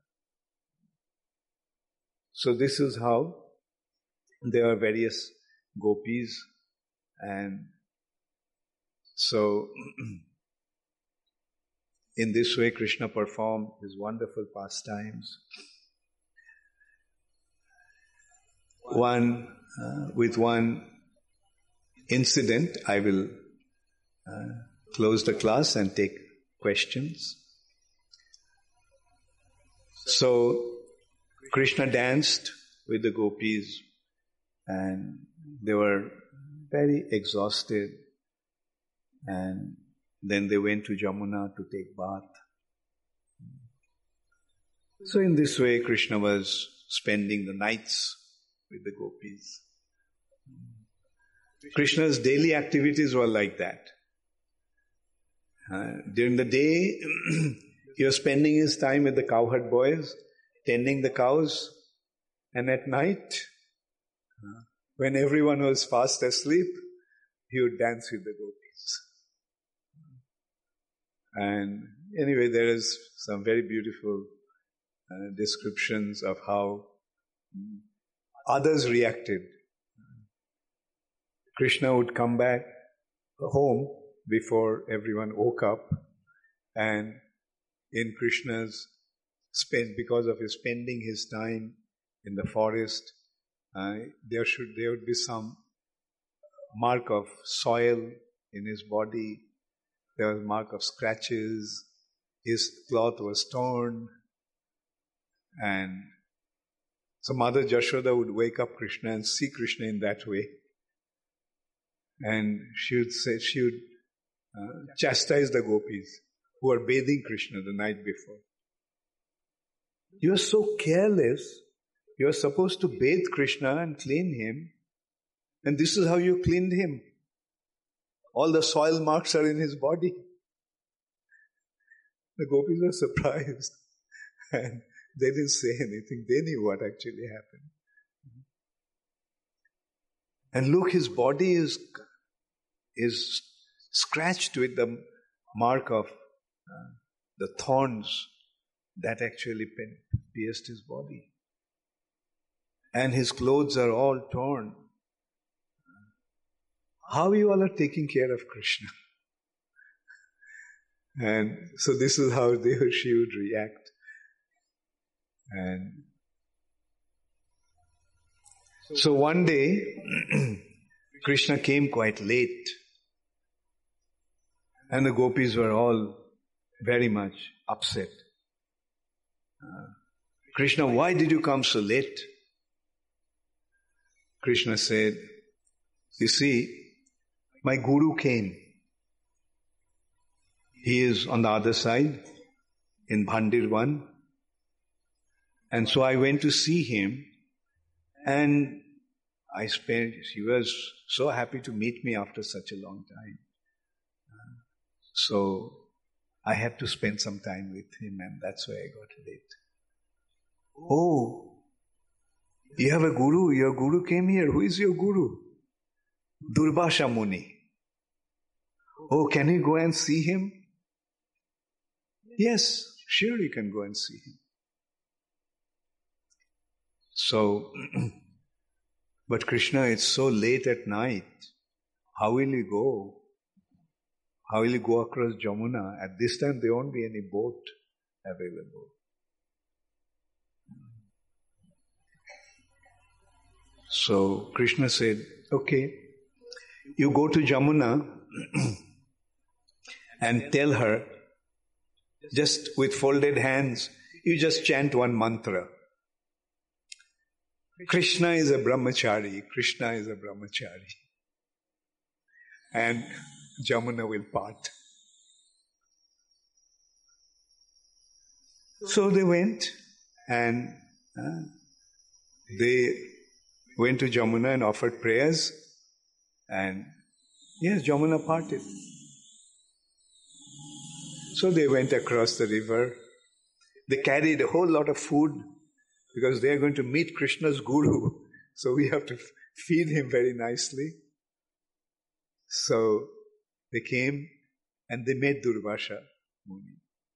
So this is how there are various gopis, and So, in this way, Krishna performed his wonderful pastimes. One, uh, with one incident, I will uh, close the class and take questions. So, Krishna danced with the gopis and they were very exhausted, and then they went to Jamuna to take bath. So in this way, Krishna was spending the nights with the gopis. Krishna's daily activities were like that. Uh, during the day, he was spending his time with the cowherd boys, tending the cows, and at night, uh, when everyone was fast asleep, he would dance with the gopis. And anyway, there is some very beautiful uh, descriptions of how others reacted. Krishna would come back home before everyone woke up, and in Krishna's spend, because of his spending his time in the forest, uh, there should there would be some mark of soil in his body. There was mark of scratches. His cloth was torn, and so Mother Jashoda would wake up Krishna and see Krishna in that way, and she would say she would uh, chastise the gopis who were bathing Krishna the night before. You are so careless. You are supposed to bathe Krishna and clean him, and this is how you cleaned him. All the soil marks are in his body. The gopis were surprised, and they didn't say anything. They knew what actually happened. And look, his body is is scratched with the mark of uh, the thorns that actually pierced his body. And his clothes are all torn. How you all are taking care of Krishna? And so this is how they or she would react. And so one day, Krishna came quite late. And the gopis were all very much upset. Uh, Krishna, why did you come so late? Krishna said, you see, my guru came. He is on the other side, in Bhandirvan. And so I went to see him, and I spent, he was so happy to meet me after such a long time. Uh, so I had to spend some time with him, and that's why I got late. Oh, you have a guru, your guru came here. Who is your guru? Durvasha Muni. Oh, can you go and see him? Yes, sure you can go and see him. So, but Krishna, it's so late at night. How will you go? How will you go across Jamuna? At this time there won't be any boat available. So Krishna said, okay, you go to Jamuna and tell her, just with folded hands, you just chant one mantra. Krishna is a brahmachari, Krishna is a brahmachari. And Jamuna will part. So they went, and uh, they went to Jamuna and offered prayers, and yes, Jamuna parted. So they went across the river. They carried a whole lot of food because they are going to meet Krishna's guru. So we have to feed him very nicely. So they came and they met Durvasha Muni.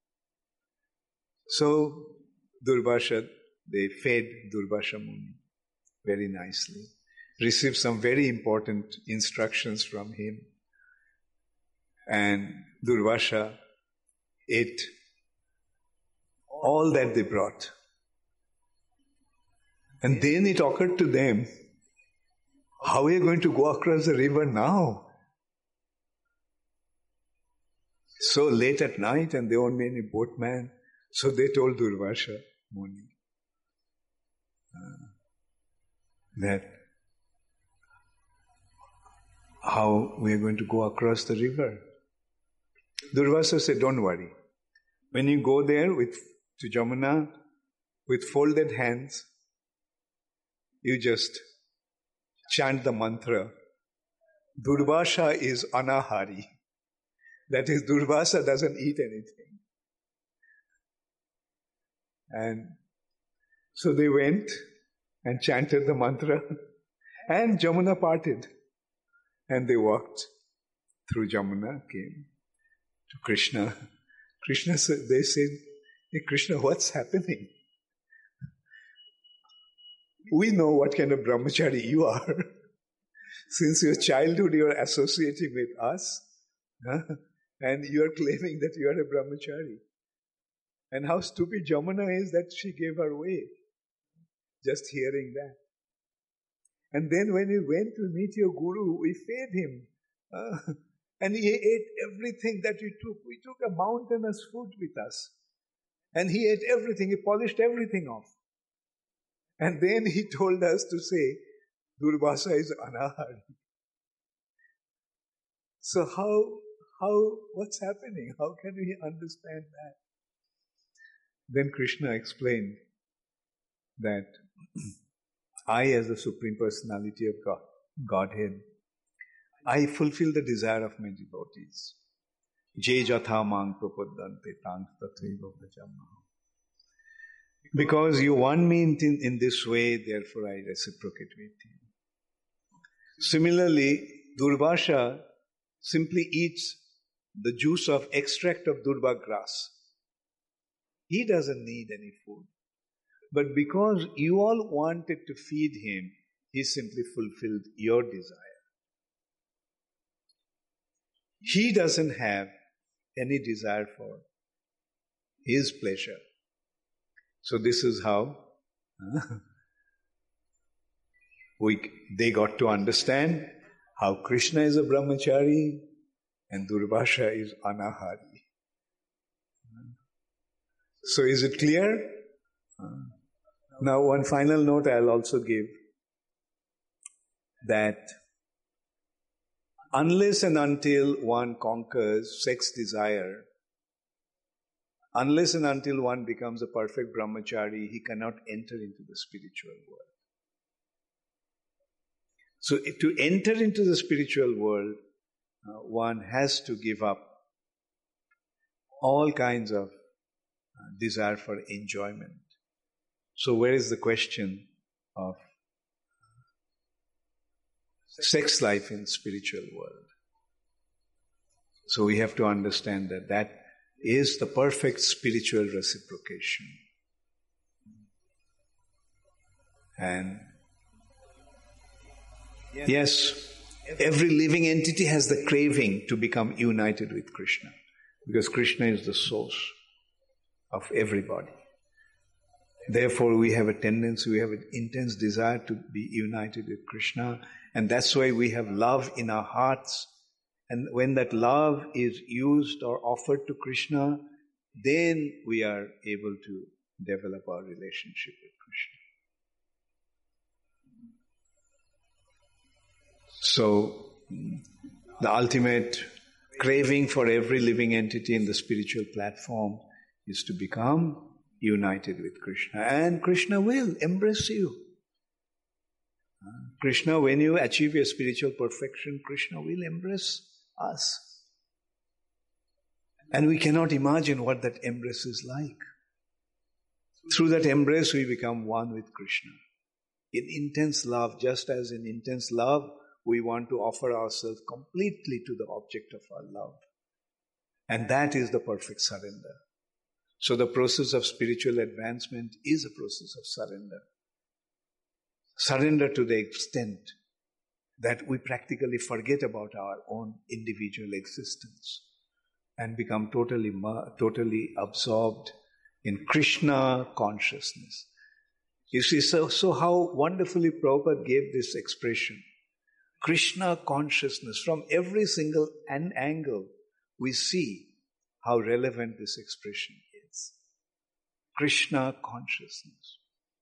So Durvasha, they fed Durvasha Muni very nicely, received some very important instructions from him. And Durvasa ate all that they brought. And then it occurred to them, how are you going to go across the river now? So late at night and they won't be any boatman. So they told Durvasa Muni uh, that how we are going to go across the river. Durvasa said, don't worry. When you go there with to Jamuna with folded hands, you just chant the mantra. Durvasa is anahari. That is, Durvasa doesn't eat anything. And so they went and chanted the mantra, and Jamuna parted. And they walked through Jamuna, came to Krishna. Krishna said, they said, hey Krishna, what's happening? We know what kind of brahmachari you are. Since your childhood you are associating with us. Huh? And you are claiming that you are a brahmachari. And how stupid Jamuna is that she gave her way. Just hearing that. And then when we went to meet your guru, we fed him. Uh, and he ate everything that we took. We took a mountainous food with us. And he ate everything. He polished everything off. And then he told us to say, Durvasa is anahari. So how, how, what's happening? How can we understand that? Then Krishna explained that I, as the Supreme Personality of God, Godhead, I fulfill the desire of my devotees. Je jatha mang prapaddante tang tathaiva bhajamaham. Because you want me in, in this way, therefore I reciprocate with you. Similarly, Durvasa simply eats the juice of extract of durva grass. He doesn't need any food. But because you all wanted to feed him, he simply fulfilled your desire. He doesn't have any desire for his pleasure. So this is how uh, we, they got to understand how Krishna is a brahmachari and Durvasa is anahari. So is it clear? Uh, now one final note I'll also give, that unless and until one conquers sex desire, unless and until one becomes a perfect brahmachari, he cannot enter into the spiritual world. So to enter into the spiritual world, uh, one has to give up all kinds of uh, desire for enjoyment. So where is the question of sex life in spiritual world? So we have to understand that that is the perfect spiritual reciprocation. And yes, every living entity has the craving to become united with Krishna, because Krishna is the source of everybody. Therefore, we have a tendency, we have an intense desire to be united with Krishna, and that's why we have love in our hearts. And when that love is used or offered to Krishna, then we are able to develop our relationship with Krishna. So, the ultimate craving for every living entity in the spiritual platform is to become united with Krishna. And Krishna will embrace you. Krishna, when you achieve your spiritual perfection, Krishna will embrace us. And we cannot imagine what that embrace is like. Through that embrace, we become one with Krishna. In intense love, just as in intense love, we want to offer ourselves completely to the object of our love. And that is the perfect surrender. So the process of spiritual advancement is a process of surrender. Surrender to the extent that we practically forget about our own individual existence and become totally, totally absorbed in Krishna consciousness. You see, so, so how wonderfully Prabhupada gave this expression. Krishna consciousness. From every single an- angle, we see how relevant this expression is. Krishna consciousness.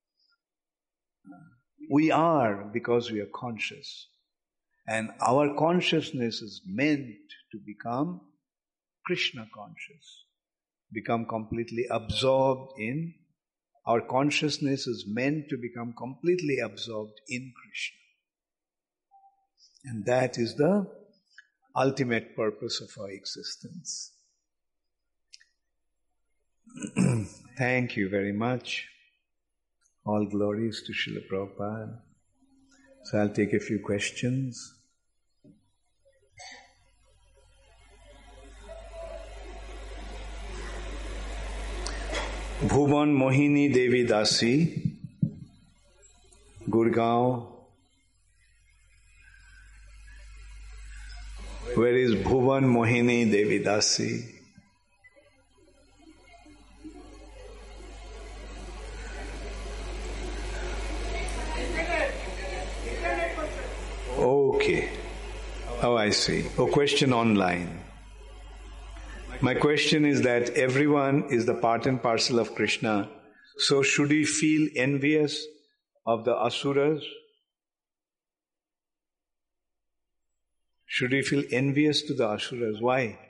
We are because we are conscious. And our consciousness is meant to become Krishna conscious. Become completely absorbed in. Our consciousness is meant to become completely absorbed in Krishna. And that is the ultimate purpose of our existence. Thank you very much. All glories to Srila Prabhupada. So I'll take a few questions. Bhuvan Mohini Devi Dasi, Gurgaon. Where is Bhuvan Mohini Devi Dasi? Okay. Oh, I see. Oh, question online. My question is that everyone is the part and parcel of Krishna. So should we feel envious of the asuras? Should we feel envious to the asuras? Why?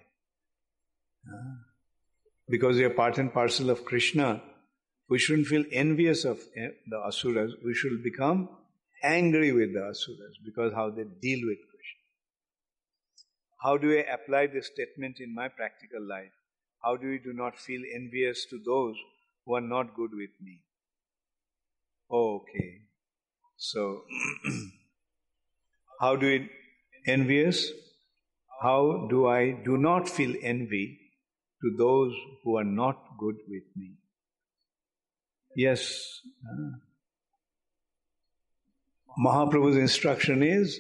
Because we are part and parcel of Krishna. We shouldn't feel envious of the asuras. We should become angry with the asuras because how they deal with Krishna. How do I apply this statement in my practical life? How do we do not feel envious to those who are not good with me? Okay. So, how do we envious? How do I do not feel envy to those who are not good with me? Yes. Mahaprabhu's instruction is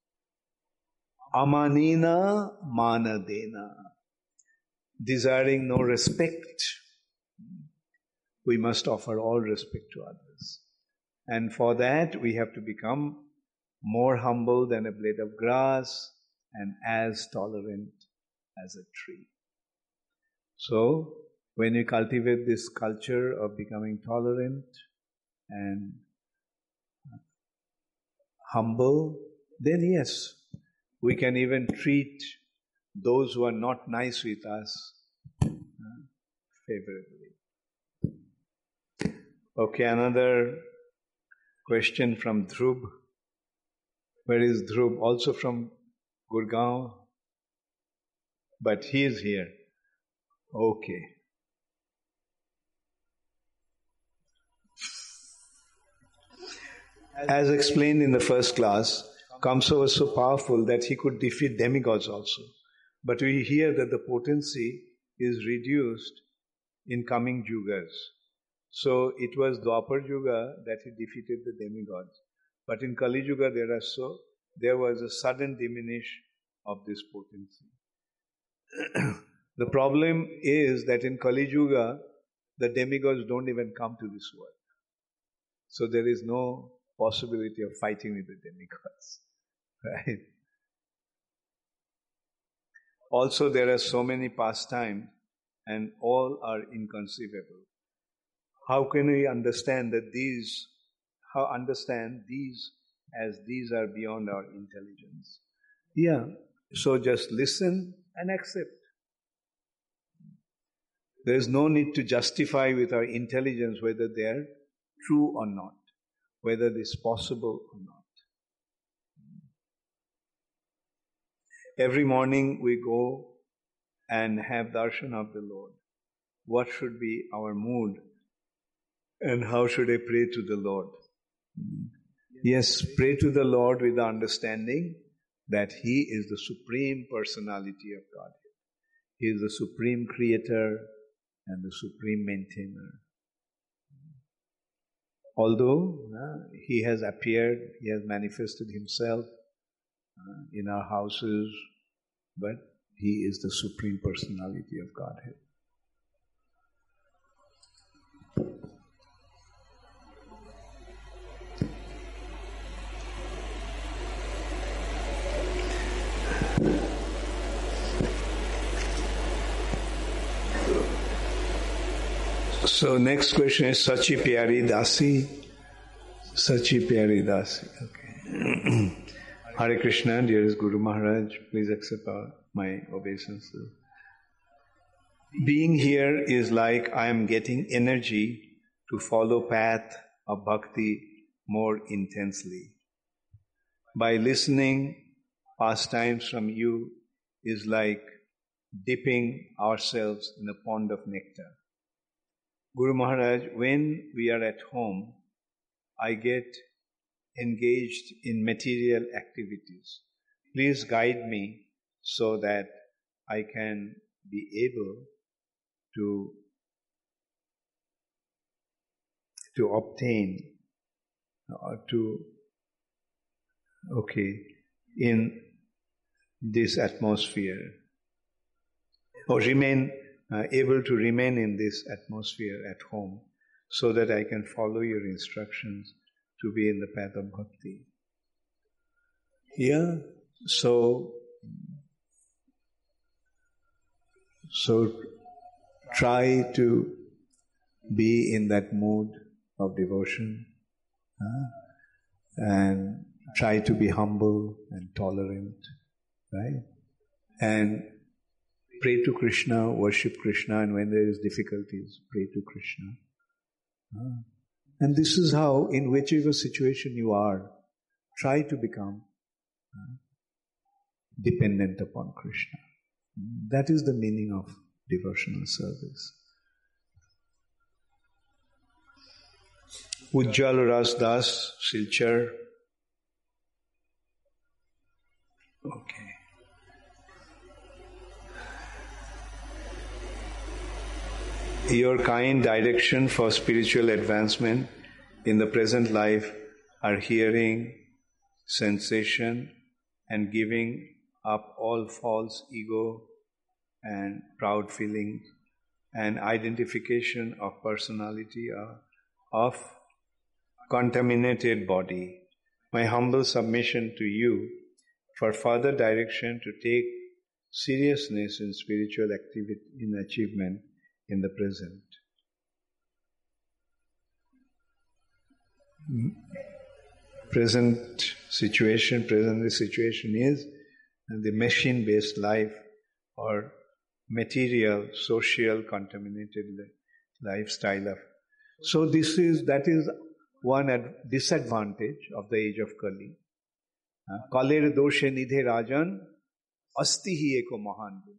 Amanina Manadena. Desiring no respect, we must offer all respect to others. And for that, we have to become more humble than a blade of grass and as tolerant as a tree. So, when you cultivate this culture of becoming tolerant and humble, then yes, we can even treat those who are not nice with us uh, favorably. Okay, another question from Dhruv. Where is Dhruv? Also from Gurgaon. But he is here. Okay. As explained in the first class, Kamsa was so powerful that he could defeat demigods also. But we hear that the potency is reduced in coming yugas. So it was Dwapar Yuga that he defeated the demigods. But in Kali Yuga there are so there was a sudden diminish of this potency. The problem is that in Kali Yuga the demigods don't even come to this world. So there is no possibility of fighting with the demigods. Right? Also there are so many pastimes and all are inconceivable. How can we understand that these, how understand these as these are beyond our intelligence? Yeah, so just listen and accept. There is no need to justify with our intelligence whether they are true or not, whether this is possible or not. Every morning we go and have darshan of the Lord. What should be our mood? And how should I pray to the Lord? Yes, pray to the Lord with the understanding that He is the Supreme Personality of Godhead. He is the Supreme Creator and the Supreme Maintainer. Although uh, He has appeared, He has manifested Himself uh, in our houses, but He is the Supreme Personality of Godhead. So next question is Sachi Pyari Dasi. Sachi Pyari Dasi. Okay. Hare Krishna, dearest Guru Maharaj, please accept our, my obeisances. Being here is like I am getting energy to follow path of bhakti more intensely. By listening pastimes from you is like dipping ourselves in a pond of nectar. Guru Maharaj, when we are at home, I get engaged in material activities. Please guide me so that I can be able to, to obtain or to, okay, in this atmosphere or remain Uh, able to remain in this atmosphere at home so that I can follow your instructions to be in the path of bhakti. Yeah, so, so try to be in that mood of devotion uh, and try to be humble and tolerant, right? And pray to Krishna, worship Krishna, and when there is difficulties, pray to Krishna. Uh, and this is how, in whichever situation you are, try to become uh, dependent upon Krishna. That is the meaning of devotional service. Ujjal Ras Das, Silchar. Okay. Your kind direction for spiritual advancement in the present life are hearing, sensation, and giving up all false ego and proud feelings and identification of personality of contaminated body. My humble submission to you for further direction to take seriousness in spiritual activity, in achievement in the present. Present situation, present situation is the machine-based life or material, social, contaminated lifestyle of. So this is, that is one ad- disadvantage of the age of Kali. Kaler doshe nidhe rajan asti hi eko mahan guna.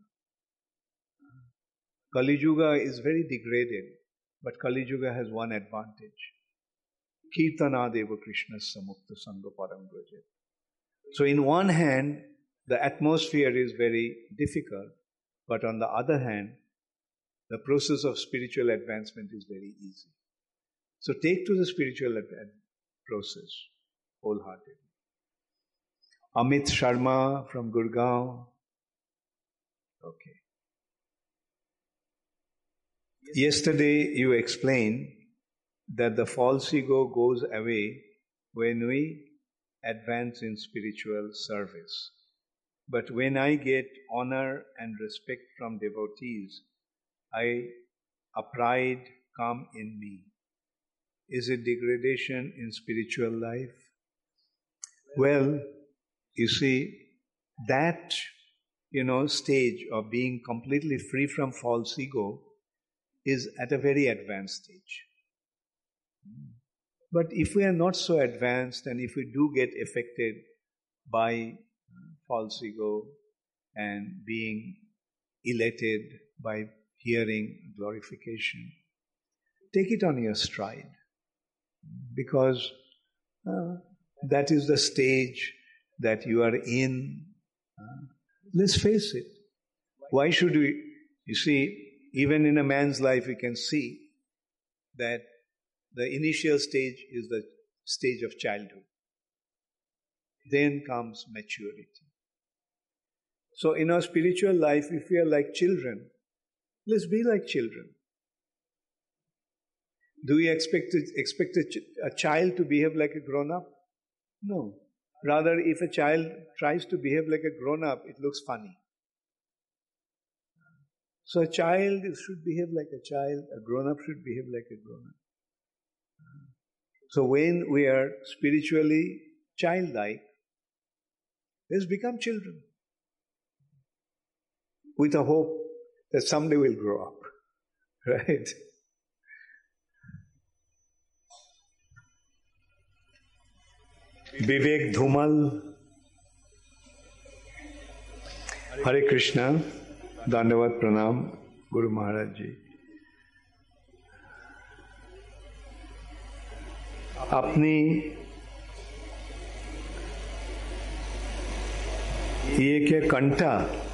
Kali Yuga is very degraded, but Kali Yuga has one advantage. Kirtana deva Krishna samukta sangha param brajet. So in one hand, the atmosphere is very difficult, but on the other hand, the process of spiritual advancement is very easy. So take to the spiritual ad- process wholeheartedly. Amit Sharma from Gurgaon. Okay. Yesterday you explained that the false ego goes away when we advance in spiritual service. But when I get honor and respect from devotees, I, a pride come in me. Is it degradation in spiritual life? Well, you see, that, you know, stage of being completely free from false ego is at a very advanced stage. But if we are not so advanced and if we do get affected by false ego and being elated by hearing glorification, take it on your stride, because uh, that is the stage that you are in. Uh, let's face it. Why should we? You see, even in a man's life, we can see that the initial stage is the stage of childhood. then comes maturity. So in our spiritual life, if we are like children, let's be like children. Do we expect to, expect a, ch- a child to behave like a grown-up? No. Rather, if a child tries to behave like a grown-up, it looks funny. So a child should behave like a child, a grown-up should behave like a grown-up. So when we are spiritually childlike, let's become children. With a hope that someday we'll grow up. Right? Vivek Dhumal. Hare Krishna. Dandavat Pranam. Guru Maharaj Ji. अपनी ये क्या कंठा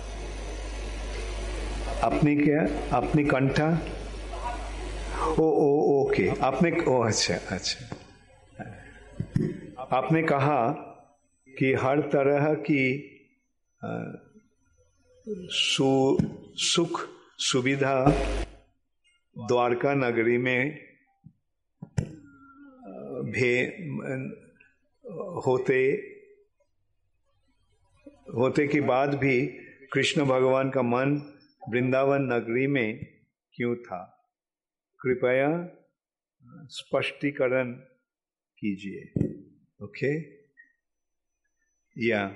अपनी क्या अपनी कंठा ओ ओ okay आपने ओ अच्छा अच्छा आपने कहा कि हर तरह की सु, सुख सुविधा द्वारका नगरी में भे होते होते के बाद भी कृष्ण भगवान का मन वृंदावन नगरी में क्यों था? कृपया स्पष्टीकरण कीजिए. ओके या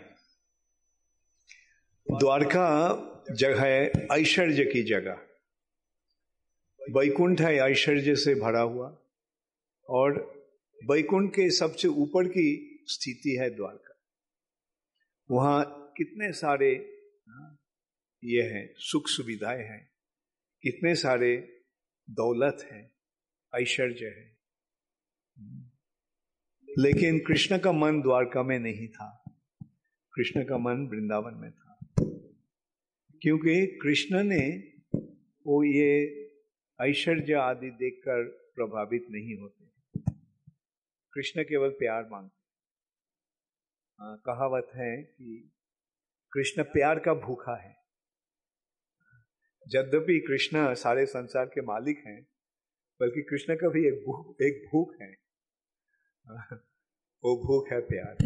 द्वारका जगह है ऐश्वर्य की जगह. वैकुंठ है ऐश्वर्य से भरा हुआ और वैकुंठ के सबसे ऊपर की स्थिति है द्वारका. वहां कितने सारे ये हैं सुख सुविधाएं हैं, कितने सारे दौलत है, ऐश्वर्य है. लेकिन कृष्ण का मन द्वारका में नहीं था, कृष्ण का मन वृंदावन में था. क्योंकि कृष्ण ने वो ये ऐश्वर्य आदि देखकर प्रभावित नहीं होते. कृष्ण केवल प्यार मांगते. कहावत है कि कृष्ण प्यार का भूखा है. यद्यपि कृष्ण सारे संसार के मालिक हैं, बल्कि कृष्ण का भी एक भूख एक भूख है. वो भूख है प्यार.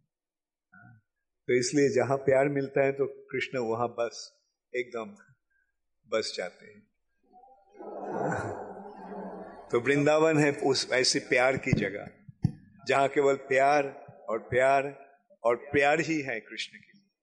तो इसलिए जहां प्यार मिलता है तो कृष्ण वहां बस एकदम बस जाते हैं. तो वृंदावन है उस ऐसे प्यार की जगह जहां केवल प्यार और प्यार और प्यार ही है कृष्ण के लिए.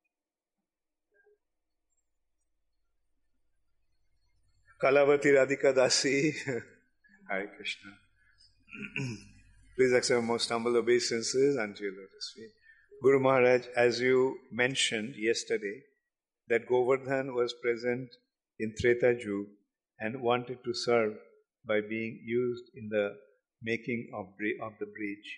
कलावती राधिका दासी. हरे Krishna. Please accept most humble obeisances unto your lotus feet. Guru Maharaj, as you mentioned yesterday, that Govardhan was present in Treta Yuga and wanted to serve by being used in the making of, of the bridge.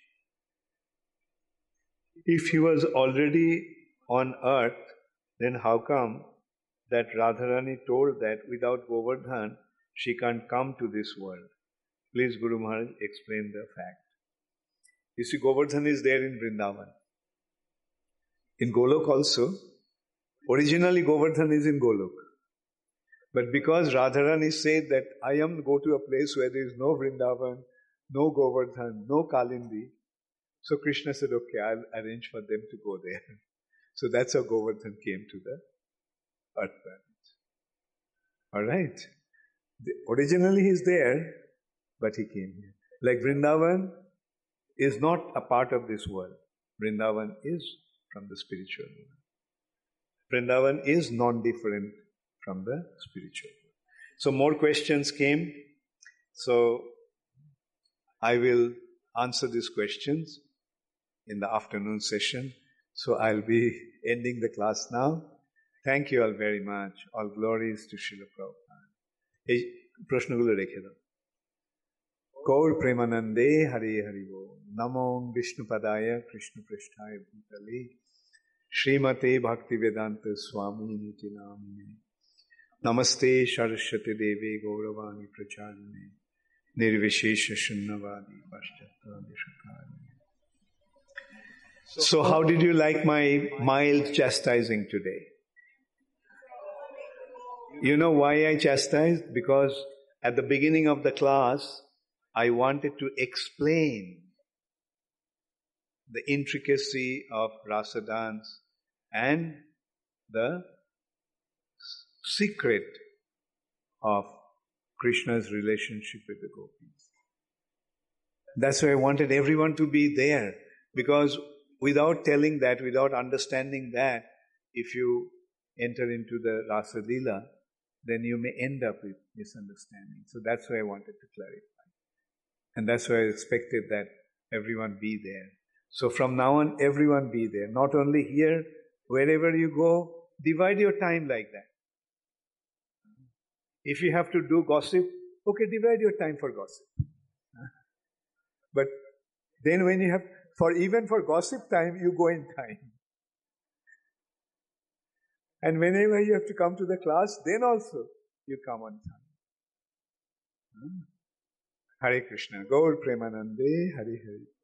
If he was already on earth, then how come that Radharani told that without Govardhan, she can't come to this world? Please, Guru Maharaj, explain the fact. You see, Govardhan is there in Vrindavan. In Golok also, originally Govardhan is in Golok. But because Radharani said that I am go to a place where there is no Vrindavan, no Govardhan, no Kalindi, so Krishna said, okay, I'll arrange for them to go there. So that's how Govardhan came to the earth planet. Alright. Originally he's there, but he came here. Like Vrindavan is not a part of this world. Vrindavan is from the spiritual world. Vrindavan is non-different from the spiritual world. So more questions came. So I will answer these questions in the afternoon session. So I'll be ending the class now. Thank you all very much. All glories to Srila Prabhupada. Hey, Prashnagulo rekhe do. Gaur Premanande Hare Hare Bo. Namo Vishnu Padaya Krishna Prishtaya Bhutale. Srimate Bhakti Vedanta Swami Niti Namine. Namaste Saraswati Devi Gauravani Pracharine. Nirvishesha Shunnavadi Paschatta Vishakari. So how did you like my mild chastising today? You know why I chastised? Because at the beginning of the class, I wanted to explain the intricacy of rasa dance and the secret of Krishna's relationship with the gopis. That's why I wanted everyone to be there, because without telling that, without understanding that, if you enter into the Rasa Leela, then you may end up with misunderstanding. So that's why I wanted to clarify. And that's why I expected that everyone be there. So from now on, everyone be there. Not only here, wherever you go, divide your time like that. If you have to do gossip, okay, divide your time for gossip. But then when you have, for even for gossip time, you go in time. And whenever you have to come to the class, then also you come on time. Hare Krishna. Gaur Premanande, Hare Hare.